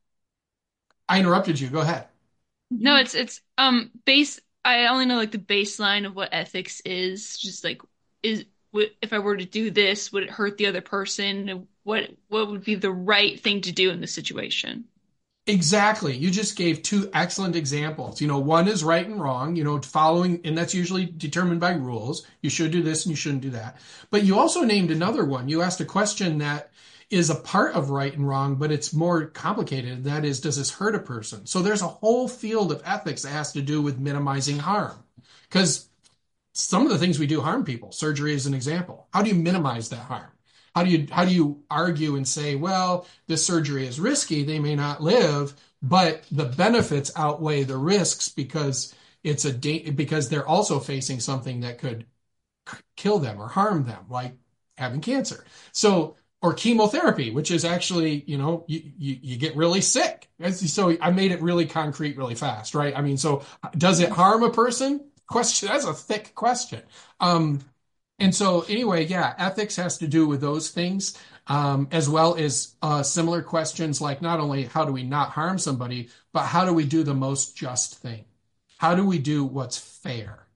I interrupted you. Go ahead.
No, it's it's um base. I only know like the baseline of what ethics is. Just like is w- if I were to do this, would it hurt the other person? What what would be the right thing to do in the situation?
Exactly. You just gave two excellent examples. You know, one is right and wrong, you know, following, and that's usually determined by rules. You should do this and you shouldn't do that. But you also named another one. You asked a question that is a part of right and wrong, but it's more complicated. That is, does this hurt a person? So there's a whole field of ethics that has to do with minimizing harm. Because some of the things we do harm people. Surgery is an example. How do you minimize that harm? How do you how do you argue and say, well, this surgery is risky, they may not live, but the benefits outweigh the risks because it's a da- because they're also facing something that could kill them or harm them, like having cancer. So or chemotherapy, which is actually, you know, you, you, you get really sick. So I made it really concrete, really fast, right? I mean, so does it harm a person? Question. That's a thick question. Um, and so anyway, yeah, ethics has to do with those things, um, as well as uh, similar questions like not only how do we not harm somebody, but how do we do the most just thing? How do we do what's fair?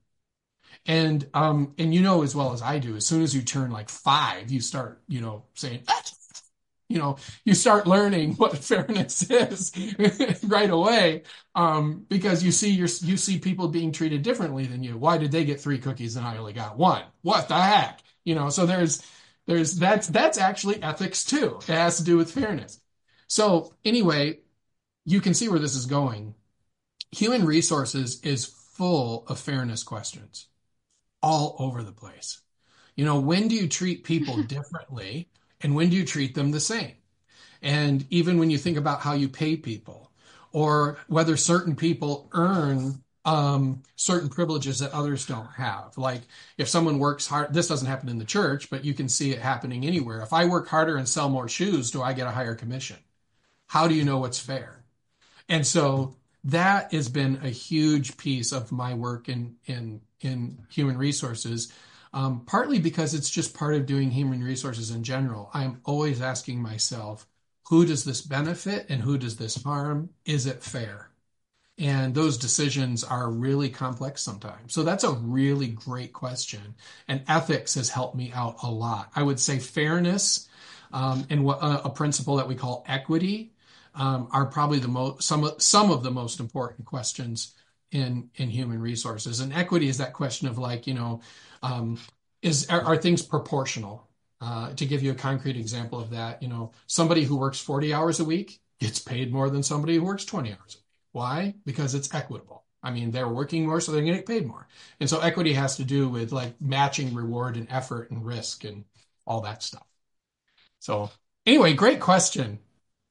And um, and you know as well as I do, as soon as you turn like five, you start, you know, saying, you know, you start learning what fairness is right away, um, because you see your you see people being treated differently than you. Why did they get three cookies and I only got one? What the heck? You know, so there's there's that's that's actually ethics too. It has to do with fairness. So anyway, you can see where this is going. Human resources is full of fairness questions all over the place. You know, when do you treat people differently and when do you treat them the same? And even when you think about how you pay people or whether certain people earn um, certain privileges that others don't have. Like if someone works hard, this doesn't happen in the church, but you can see it happening anywhere. If I work harder and sell more shoes, do I get a higher commission? How do you know what's fair? And so that has been a huge piece of my work in in in human resources. Um, partly because it's just part of doing human resources in general. I'm always asking myself, who does this benefit and who does this harm? Is it fair? And those decisions are really complex sometimes. So that's a really great question. And ethics has helped me out a lot. I would say fairness um, and what, uh, a principle that we call equity um, are probably the most some of, some of the most important questions in in human resources. And equity is that question of like, you know, um, is are, are things proportional? Uh, to give you a concrete example of that, you know, somebody who works forty hours a week gets paid more than somebody who works twenty hours a week. Why? Because it's equitable. I mean, they're working more, so they're going to get paid more. And so equity has to do with like matching reward and effort and risk and all that stuff. So anyway, great question.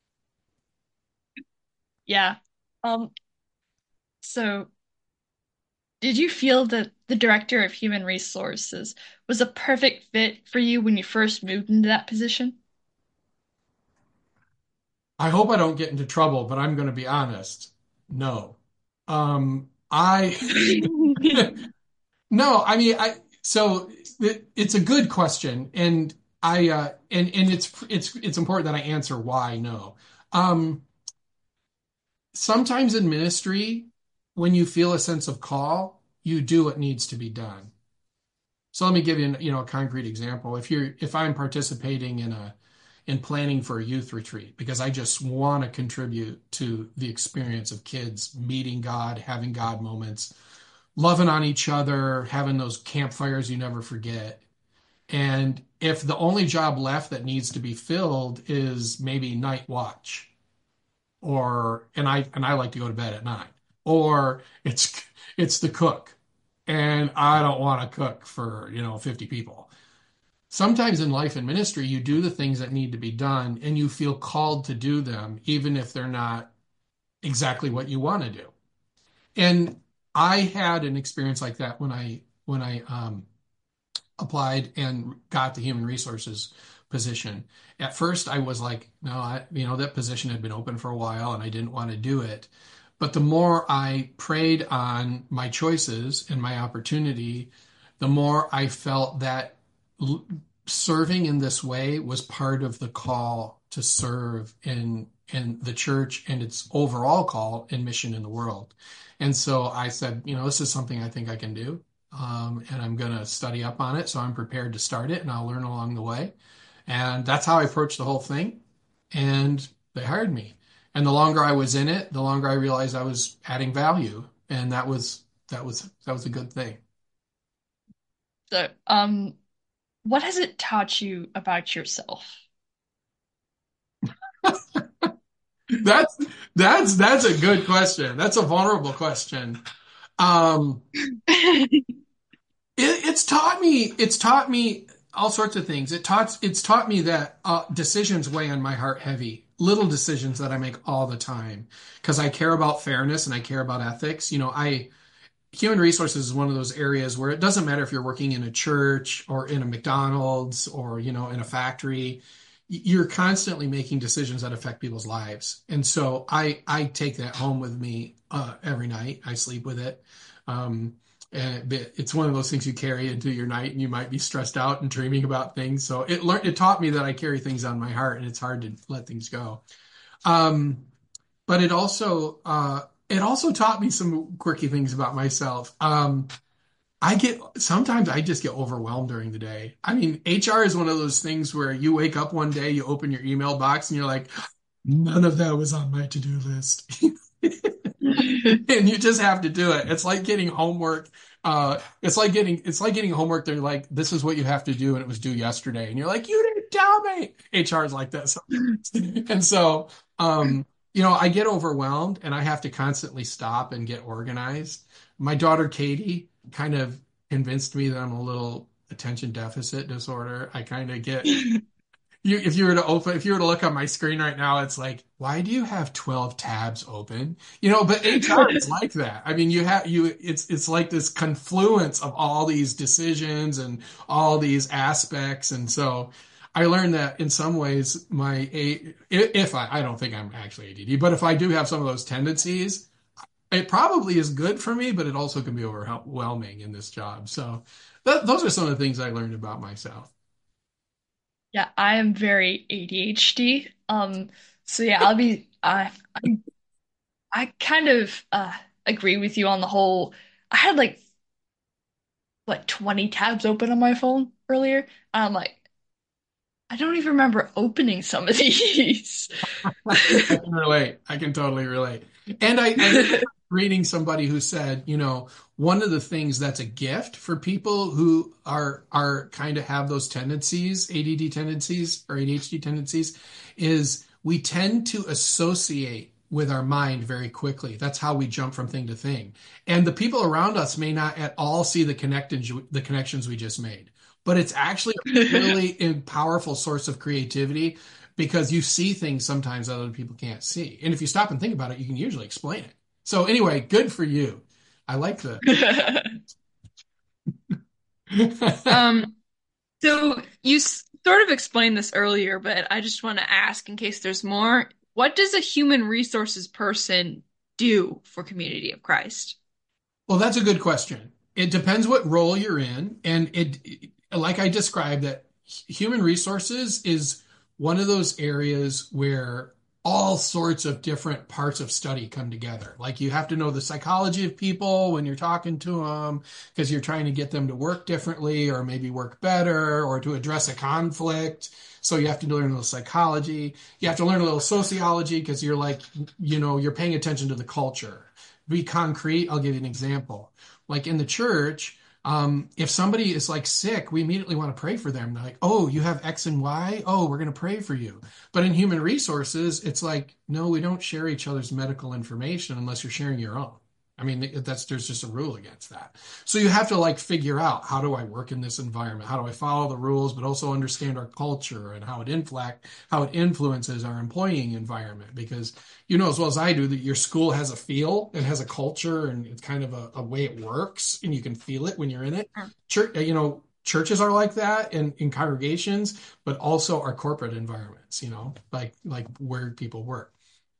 Yeah. Um, so did you feel that the director of human resources was a perfect fit for you when you first moved into that position?
I hope I don't get into trouble, but I'm going to be honest. No. Um, I No, I mean, I so it, it's a good question, and I uh, and and it's it's it's important that I answer why no. Um, Sometimes in ministry, when you feel a sense of call, you do what needs to be done. So let me give you, you know, a concrete example. If you're if I'm participating in a in planning for a youth retreat because I just want to contribute to the experience of kids meeting God, having God moments, loving on each other, having those campfires you never forget. And if the only job left that needs to be filled is maybe night watch, or and I and I like to go to bed at nine, or it's it's the cook, and I don't want to cook for, you know, fifty people. Sometimes in life and ministry, you do the things that need to be done and you feel called to do them, even if they're not exactly what you want to do. And I had an experience like that when I when I um, applied and got the human resources position. At first, I was like, no, I, you know, that position had been open for a while and I didn't want to do it. But the more I prayed on my choices and my opportunity, the more I felt that l- serving in this way was part of the call to serve in in the church and its overall call and mission in the world. And so I said, you know, this is something I think I can do. Um, and I'm going to study up on it. So I'm prepared to start it and I'll learn along the way. And that's how I approached the whole thing. And they hired me. And the longer I was in it, the longer I realized I was adding value. And that was that was that was a good thing.
So, um, what has it taught you about yourself?
That's that's that's a good question. That's a vulnerable question. Um, It, it's taught me, it's taught me all sorts of things. It taught, it's taught me that uh, decisions weigh on my heart heavy. Little decisions that I make all the time because I care about fairness and I care about ethics. You know, I human resources is one of those areas where it doesn't matter if you're working in a church or in a McDonald's or, you know, in a factory. You're constantly making decisions that affect people's lives. And so I I take that home with me uh, every night. I sleep with it. Um, and it's one of those things you carry into your night, and you might be stressed out and dreaming about things. So it learned it taught me that I carry things on my heart, and it's hard to let things go. Um, but it also uh, it also taught me some quirky things about myself. Um, I get sometimes I just get overwhelmed during the day. I mean, H R is one of those things where you wake up one day, you open your email box, and you're like, none of that was on my to-do list. And you just have to do it. It's like getting homework. Uh, it's like getting it's like getting homework. They're like, this is what you have to do, and it was due yesterday, and you're like, you didn't tell me. H R is like that sometimes. And so, um, you know, I get overwhelmed, and I have to constantly stop and get organized. My daughter Katie kind of convinced me that I'm a little attention deficit disorder. I kind of get you if you were to open if you were to look on my screen right now, it's like, why do you have twelve tabs open? You know, but H R is like that. I mean, you have you it's it's like this confluence of all these decisions and all these aspects. And so I learned that in some ways my a if I I don't think I'm actually A D D, but if I do have some of those tendencies, it probably is good for me, but it also can be overwhelming in this job. So th those are some of the things I learned about myself.
Yeah, I am very A D H D. Um, so yeah, I'll be I I I kind of uh agree with you on the whole. I had like what twenty tabs open on my phone earlier. I'm like, I don't even remember opening some of these.
I can relate. I can totally relate. And I, I reading somebody who said, you know, one of the things that's a gift for people who are are kind of have those tendencies, A D D tendencies or A D H D tendencies, is we tend to associate with our mind very quickly. That's how we jump from thing to thing. And the people around us may not at all see the connections the connections we just made. But it's actually a really powerful source of creativity because you see things sometimes that other people can't see. And if you stop and think about it, you can usually explain it. So anyway, good for you. I like the.
Um, so you s- sort of explained this earlier, but I just want to ask in case there's more. What does a human resources person do for Community of Christ?
Well, that's a good question. It depends what role you're in, and it, like I described, that human resources is one of those areas where all sorts of different parts of study come together. Like you have to know the psychology of people when you're talking to them because you're trying to get them to work differently or maybe work better or to address a conflict. So you have to learn a little psychology. You have to learn a little sociology because you're like, you know, you're paying attention to the culture. Be concrete. I'll give you an example. Like in the church, um, if somebody is like sick, we immediately want to pray for them. They're like, oh, you have X and Y. Oh, we're going to pray for you. But in human resources, it's like, no, we don't share each other's medical information unless you're sharing your own. I mean, that's there's just a rule against that. So you have to like figure out how do I work in this environment? How do I follow the rules, but also understand our culture and how it inflect, how it influences our employing environment? Because you know as well as I do that your school has a feel, it has a culture, and it's kind of a, a way it works, and you can feel it when you're in it. Church, you know, churches are like that, and in congregations, but also our corporate environments. You know, like like where people work.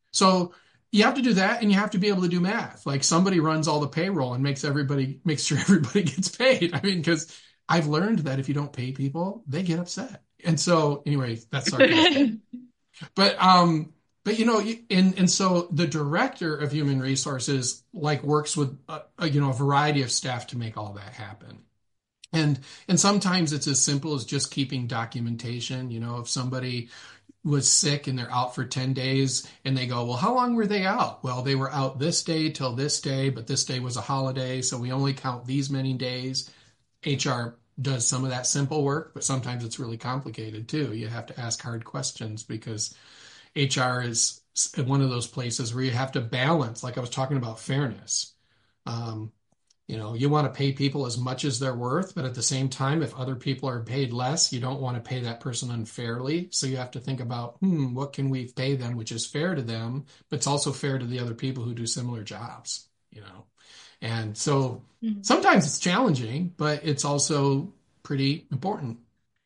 So you have to do that and you have to be able to do math. Like somebody runs all the payroll and makes everybody makes sure everybody gets paid. I mean, because I've learned that if you don't pay people, they get upset. And so anyway, that's sarcasm. But um but you know, and and so the director of human resources like works with a, a, you know a variety of staff to make all that happen. And and sometimes it's as simple as just keeping documentation. You know, if somebody was sick and they're out for ten days and they go, well, how long were they out? Well, they were out this day till this day, but this day was a holiday, so we only count these many days. H R does some of that simple work, but sometimes it's really complicated too. You have to ask hard questions because H R is one of those places where you have to balance, like I was talking about fairness. Um, you know, you want to pay people as much as they're worth, but at the same time, if other people are paid less, you don't want to pay that person unfairly. So you have to think about, hmm, what can we pay them, which is fair to them, but it's also fair to the other people who do similar jobs, you know? And so
Mhm.
sometimes it's challenging, but it's also pretty important.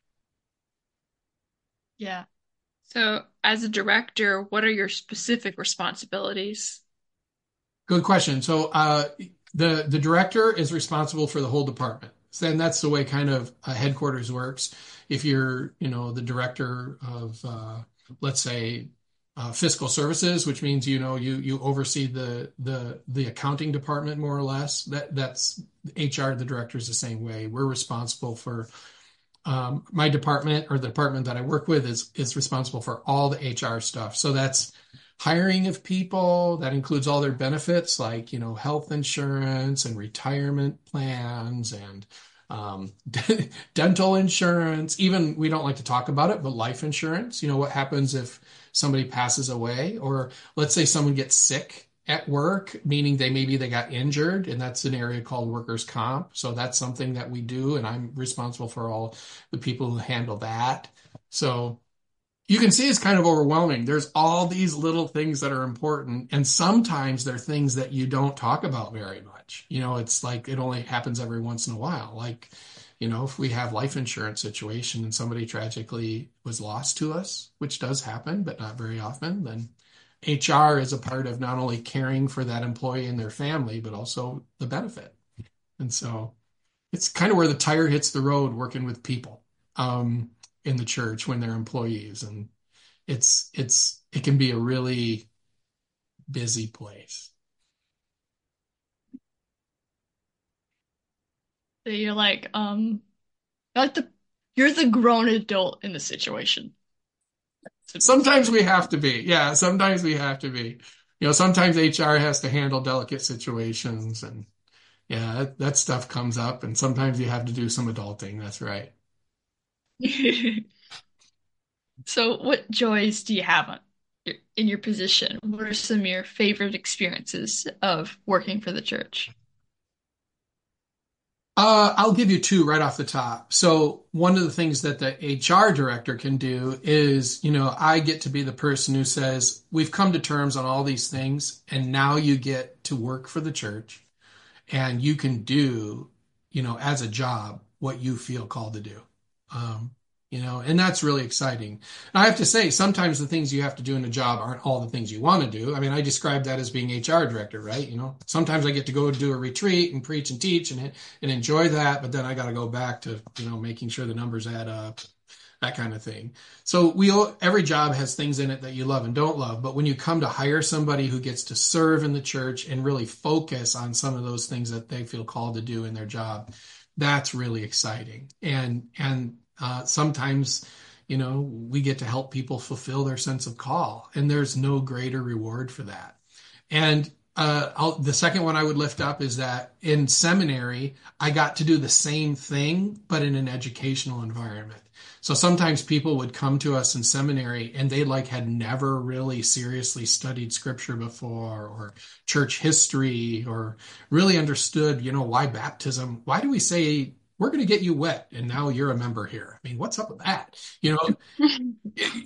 Yeah.
So, as a director, what are your specific responsibilities?
Good question. So uh, the the director is responsible for the whole department. So, and that's the way kind of uh, headquarters works. If you're, you know, the director of, uh, let's say, uh, fiscal services, which means you know you you oversee the the the accounting department more or less. That that's H R. The director is the same way. We're responsible for um, my department or the department that I work with is is responsible for all the H R stuff. So that's hiring of people. That includes all their benefits like, you know, health insurance and retirement plans and um, dental insurance. Even we don't like to talk about it, but life insurance. You know, what happens if somebody passes away or let's say someone gets sick at work, meaning they maybe they got injured, and that's an area called workers' comp. So that's something that we do, and I'm responsible for all the people who handle that. So you can see it's kind of overwhelming. There's all these little things that are important, and sometimes they're things that you don't talk about very much. You know, it's like it only happens every once in a while. Like, you know, if we have life insurance situation and somebody tragically was lost to us, which does happen, but not very often, then H R is a part of not only caring for that employee and their family, but also the benefit. And so it's kind of where the tire hits the road working with people um, in the church when they're employees. And it's it's it can be a really busy place.
So you're like, um, you're like the you're the grown adult in the situation. So
Sometimes we have to be. Yeah, sometimes we have to be. You know, sometimes H R has to handle delicate situations and yeah, that, that stuff comes up and sometimes you have to do some adulting. That's right.
So what joys do you have on, in your position? What are some of your favorite experiences of working for the church?
Uh, I'll give you two right off the top. So one of the things that the H R director can do is, you know, I get to be the person who says, we've come to terms on all these things, and now you get to work for the church and you can do, you know, as a job, what you feel called to do. Um, you know, and that's really exciting. I have to say, sometimes the things you have to do in a job aren't all the things you want to do. I mean, I describe that as being H R director, right? You know, sometimes I get to go do a retreat and preach and teach and and enjoy that, but then I got to go back to, you know, making sure the numbers add up, that kind of thing. So we all, every job has things in it that you love and don't love, but when you come to hire somebody who gets to serve in the church and really focus on some of those things that they feel called to do in their job, that's really exciting. And and uh, sometimes, you know, we get to help people fulfill their sense of call, and there's no greater reward for that. And uh, I'll, the second one I would lift up is that in seminary, I got to do the same thing, but in an educational environment. So sometimes people would come to us in seminary and they like had never really seriously studied scripture before or church history or really understood, you know, why baptism, why do we say we're going to get you wet and now you're a member here? I mean, what's up with that? You know, and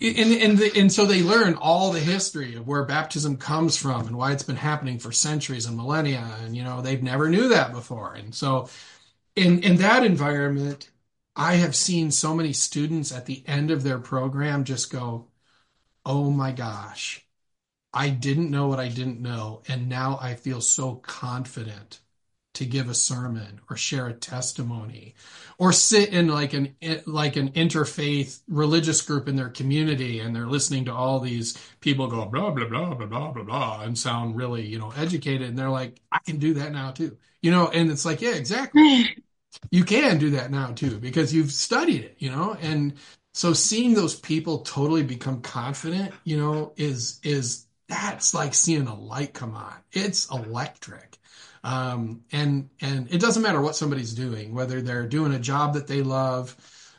and the, and so they learn all the history of where baptism comes from and why it's been happening for centuries and millennia, and you know they've never knew that before. And so in in that environment, I have seen so many students at the end of their program just go, "Oh my gosh, I didn't know what I didn't know, and now I feel so confident to give a sermon or share a testimony or sit in like an like an interfaith religious group in their community and they're listening to all these people go blah blah blah blah blah blah blah and sound really, you know, educated, and they're like, I can do that now too. You know, and it's like, yeah, exactly. You can do that now too because you've studied it, you know? And so seeing those people totally become confident, you know, is is that's like seeing a light come on. It's electric. Um, and and it doesn't matter what somebody's doing, whether they're doing a job that they love,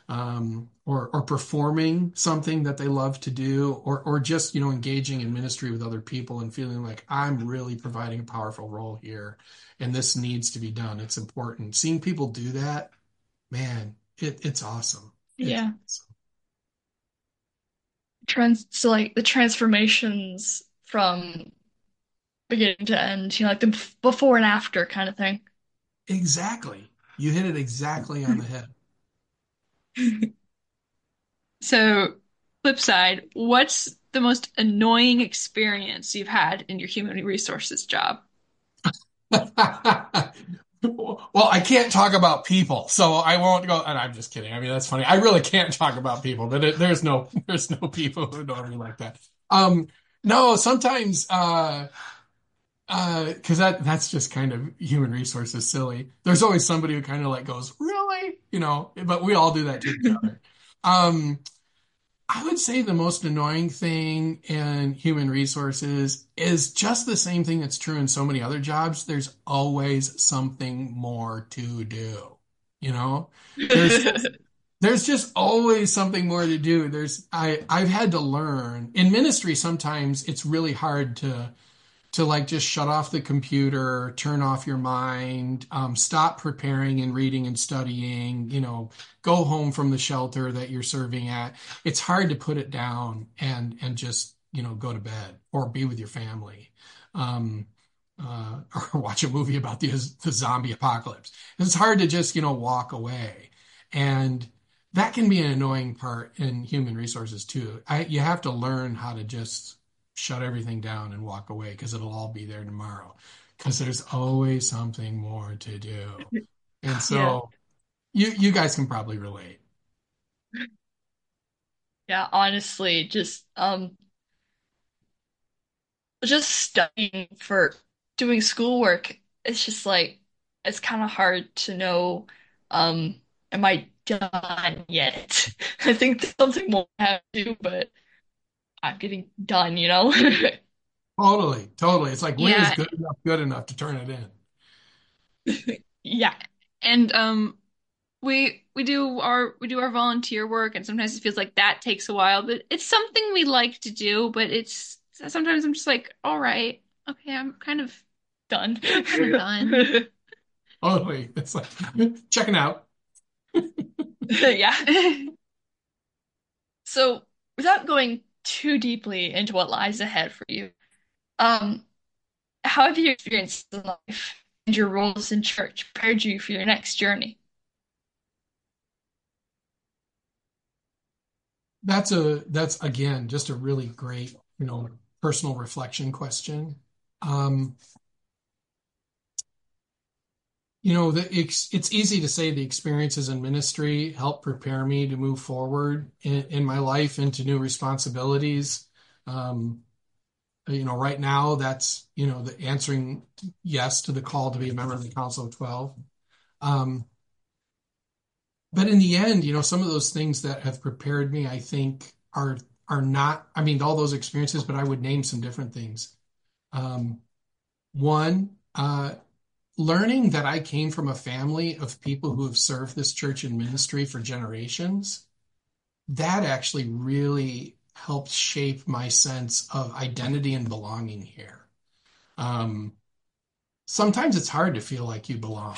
um, or or performing something that they love to do, or or just, you know, engaging in ministry with other people and feeling like I'm really providing a powerful role here, and this needs to be done. It's important. Seeing people do that, man, it, it's awesome. It's
Yeah.
awesome.
Trans so like the transformations from beginning to end, you know, like the bef- before and after kind of thing.
Exactly. You hit it exactly on the head.
So, flip side, what's the most annoying experience you've had in your human resources job?
Well, I can't talk about people, so I won't go. And I'm just kidding. I mean, that's funny. I really can't talk about people, but it, there's no, there's no people who know me like that. Um, no, sometimes, uh, uh, because that that's just kind of human resources silly. There's always somebody who kind of like goes, really, you know, but we all do that to each other. Um, I would say the most annoying thing in human resources is just the same thing that's true in so many other jobs. There's always something more to do. You know, there's there's just always something more to do. There's I I've had to learn in ministry sometimes it's really hard to to like just shut off the computer, turn off your mind, um, stop preparing and reading and studying, you know, go home from the shelter that you're serving at. It's hard to put it down and and just, you know, go to bed or be with your family. Um, uh, or watch a movie about the, the zombie apocalypse. It's hard to just, you know, walk away. And that can be an annoying part in human resources too. I, you have to learn how to just shut everything down and walk away because it'll all be there tomorrow. Because there's always something more to do. And
Yeah.
so you you guys can probably relate.
Yeah, honestly, just um just studying for doing schoolwork, it's just like it's kind of hard to know, um, am I done yet? I think there's something more I have to do, but I'm getting done, you know?
Totally, totally. It's like when is
Yeah,
good enough good enough to turn it in?
Yeah.
and um we we do our we do our volunteer work, and sometimes it feels like that takes a while, but it's something we like to do, but it's sometimes I'm just like, all right, okay, I'm kind of
Done.
kind of done.
Totally. It's like checking out.
Yeah. So, without going too deeply into what lies ahead for you, um, how have your experiences in life and your roles in church prepared you for your next journey?
That's a that's again just a really great, you know, personal reflection question. Um, you know, the, it's it's easy to say the experiences in ministry help prepare me to move forward in, in my life into new responsibilities. Um, you know, right now that's, you know, the answering yes to the call to be a member of the Council of twelve. Um, but in the end, you know, some of those things that have prepared me, I think, are are not, I mean, all those experiences, but I would name some different things. Um, one, uh, learning that I came from a family of people who have served this church in ministry for generations, that actually really helped shape my sense of identity and belonging here. Um, Sometimes it's hard to feel like you belong.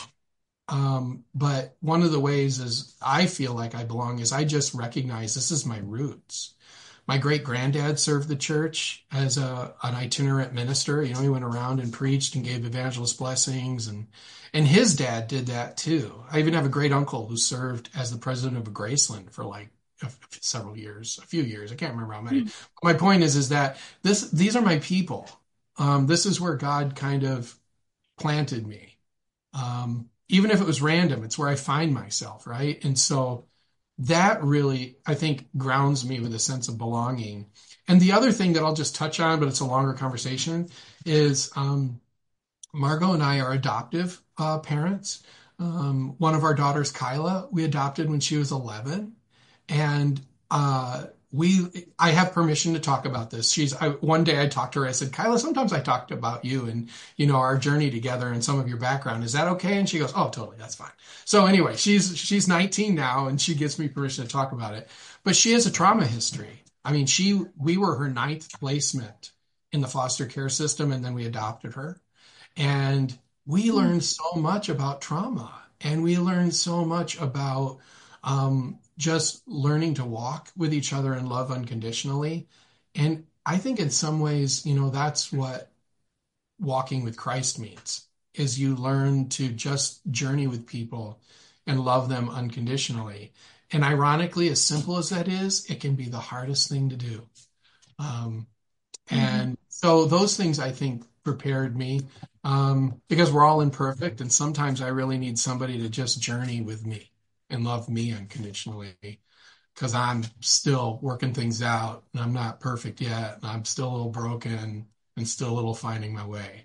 Um, but one of the ways is I feel like I belong is I just recognize this is my roots. My great granddad served the church as a an itinerant minister. You know, he went around and preached and gave evangelist blessings, and and his dad did that too. I even have a great uncle who served as the president of Graceland for like a- several years, a few years. I can't remember how many. My point is, is that this these are my people. Um, this is where God kind of planted me. Um, even if it was random, it's where I find myself, right? And so that really, I think, grounds me with a sense of belonging. And the other thing that I'll just touch on, but it's a longer conversation, is um, Margot and I are adoptive uh, parents. Um, one of our daughters, Kyla, we adopted when she was eleven. And uh, we, I have permission to talk about this. She's, I, one day I talked to her, I said, Kyla, sometimes I talked about you and, you know, our journey together and some of your background. Is that okay? And she goes, oh, totally. That's fine. So anyway, she's, she's nineteen now and she gives me permission to talk about it, but she has a trauma history. I mean, she, we were her ninth placement in the foster care system, and then we adopted her. And we learned so much about trauma, and we learned so much about um, just learning to walk with each other and love unconditionally. And I think in some ways, you know, that's what walking with Christ means, is you learn to just journey with people and love them unconditionally. And ironically, as simple as that is, it can be the hardest thing to do. Um,
Mhm.
and so those things I think prepared me, um, because we're all imperfect. And sometimes I really need somebody to just journey with me and love me unconditionally because I'm still working things out and I'm not perfect yet. And I'm still a little broken and still a little finding my way.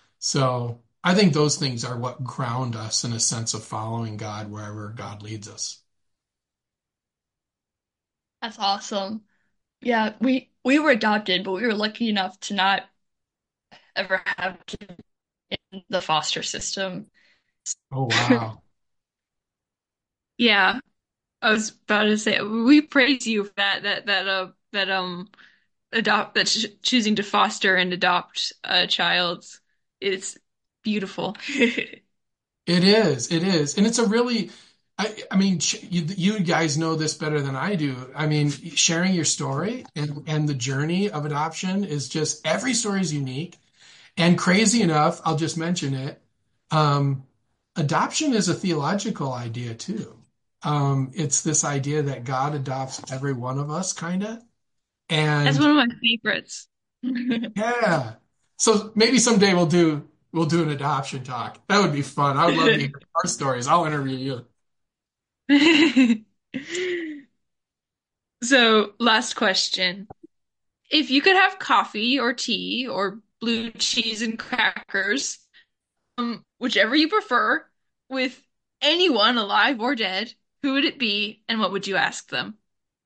So I think those things are what ground us in a sense of following God wherever God leads us.
That's awesome. Yeah, we we were adopted, but we were lucky enough to not ever have kids in the foster system.
Oh, wow.
Yeah, I was about to say we praise you for that that that uh that um adopt that ch choosing to foster and adopt a child. It's beautiful.
It is. It is. And it's a really, I, I mean, sh- you, you guys know this better than I do. I mean, sharing your story and, and the journey of adoption is just every story is unique. And crazy enough, I'll just mention it. Um, Adoption is a theological idea too. Um, it's this idea that God adopts every one of us, kind of.
That's
And
one of my favorites.
Yeah. So maybe someday we'll do we'll do an adoption talk. That would be fun. I would love to hear our stories. I'll interview you.
So, last question. If you could have coffee or tea or blue cheese and crackers, um, whichever you prefer, with anyone alive or dead, who would it be and what would you ask them?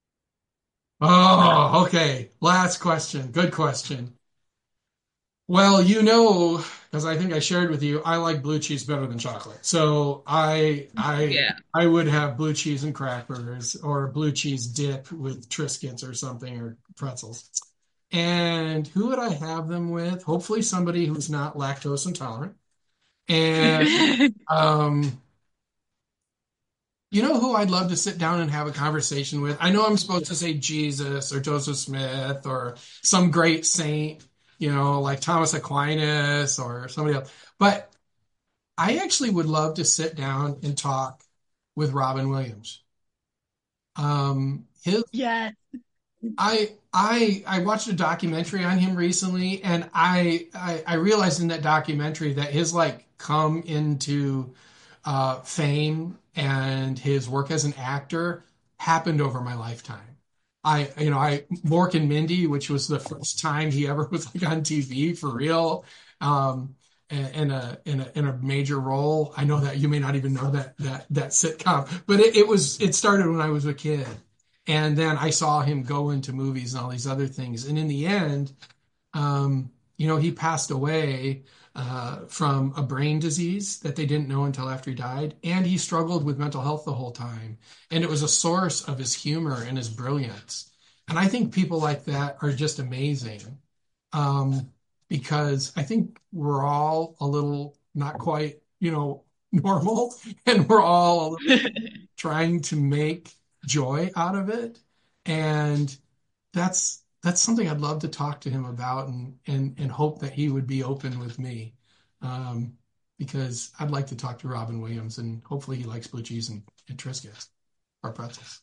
Oh, okay. Last question. Good question. Well, you know, because I think I shared with you, I like blue cheese better than chocolate. So I I
Yeah.
I would have blue cheese and crackers or blue cheese dip with Triscuits or something or pretzels. And who would I have them with? Hopefully somebody who's not lactose intolerant. And um, you know who I'd love to sit down and have a conversation with? I know I'm supposed to say Jesus or Joseph Smith or some great saint, you know, like Thomas Aquinas or somebody else. But I actually would love to sit down and talk with Robin Williams. Um, his
Yeah.
I I I watched a documentary on him recently, and I I, I realized in that documentary that his like come into uh, fame and his work as an actor happened over my lifetime. I you know I Mork and Mindy, which was the first time he ever was like on T V for real, um, in a in a in a major role. I know that you may not even know that that that sitcom, but it, it was it started when I was a kid. And then I saw him go into movies and all these other things. And in the end, um, you know, he passed away uh, from a brain disease that they didn't know until after he died. And he struggled with mental health the whole time. And it was a source of his humor and his brilliance. And I think people like that are just amazing, um, because I think we're all a little not quite, you know, normal, and we're all trying to make joy out of it. And that's that's something I'd love to talk to him about and and and hope that he would be open with me. Um, because I'd like to talk to Robin Williams and hopefully he likes blue cheese and, and Triscuits or pretzels.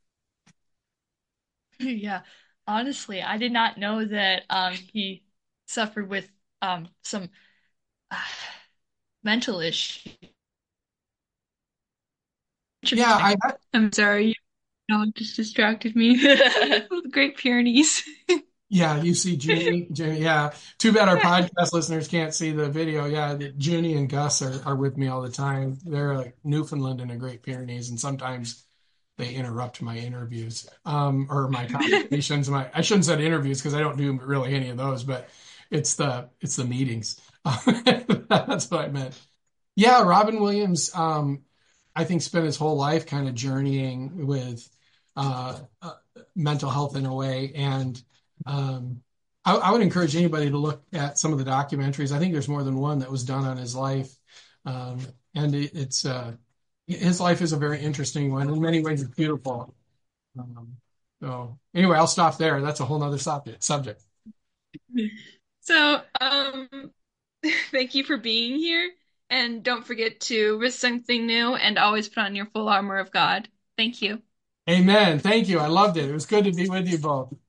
Yeah. Honestly, I did not know that um he suffered with um some uh, mental issue.
Yeah,
Interesting.
I
I'm sorry, you know, it just distracted me with the Great Pyrenees.
yeah, you see Junie, Junie, yeah. Too bad our podcast listeners can't see the video. Yeah, the, Junie and Gus are, are with me all the time. They're like Newfoundland and the Great Pyrenees, and sometimes they interrupt my interviews um, or my conversations. My I shouldn't say interviews because I don't do really any of those, but it's the it's the meetings. That's what I meant. Yeah, Robin Williams, um, I think spent his whole life kind of journeying with uh, uh, mental health in a way, and um, I, I would encourage anybody to look at some of the documentaries. I think there's more than one that was done on his life, um, and it, it's uh, his life is a very interesting one. In many ways, it's beautiful. Um, so anyway, I'll stop there. That's a whole nother subject. Subject.
So, um, thank you for being here. And don't forget to risk something new and always put on your full armor of God. Thank you.
Amen. Thank you. I loved it. It was good to be with you both.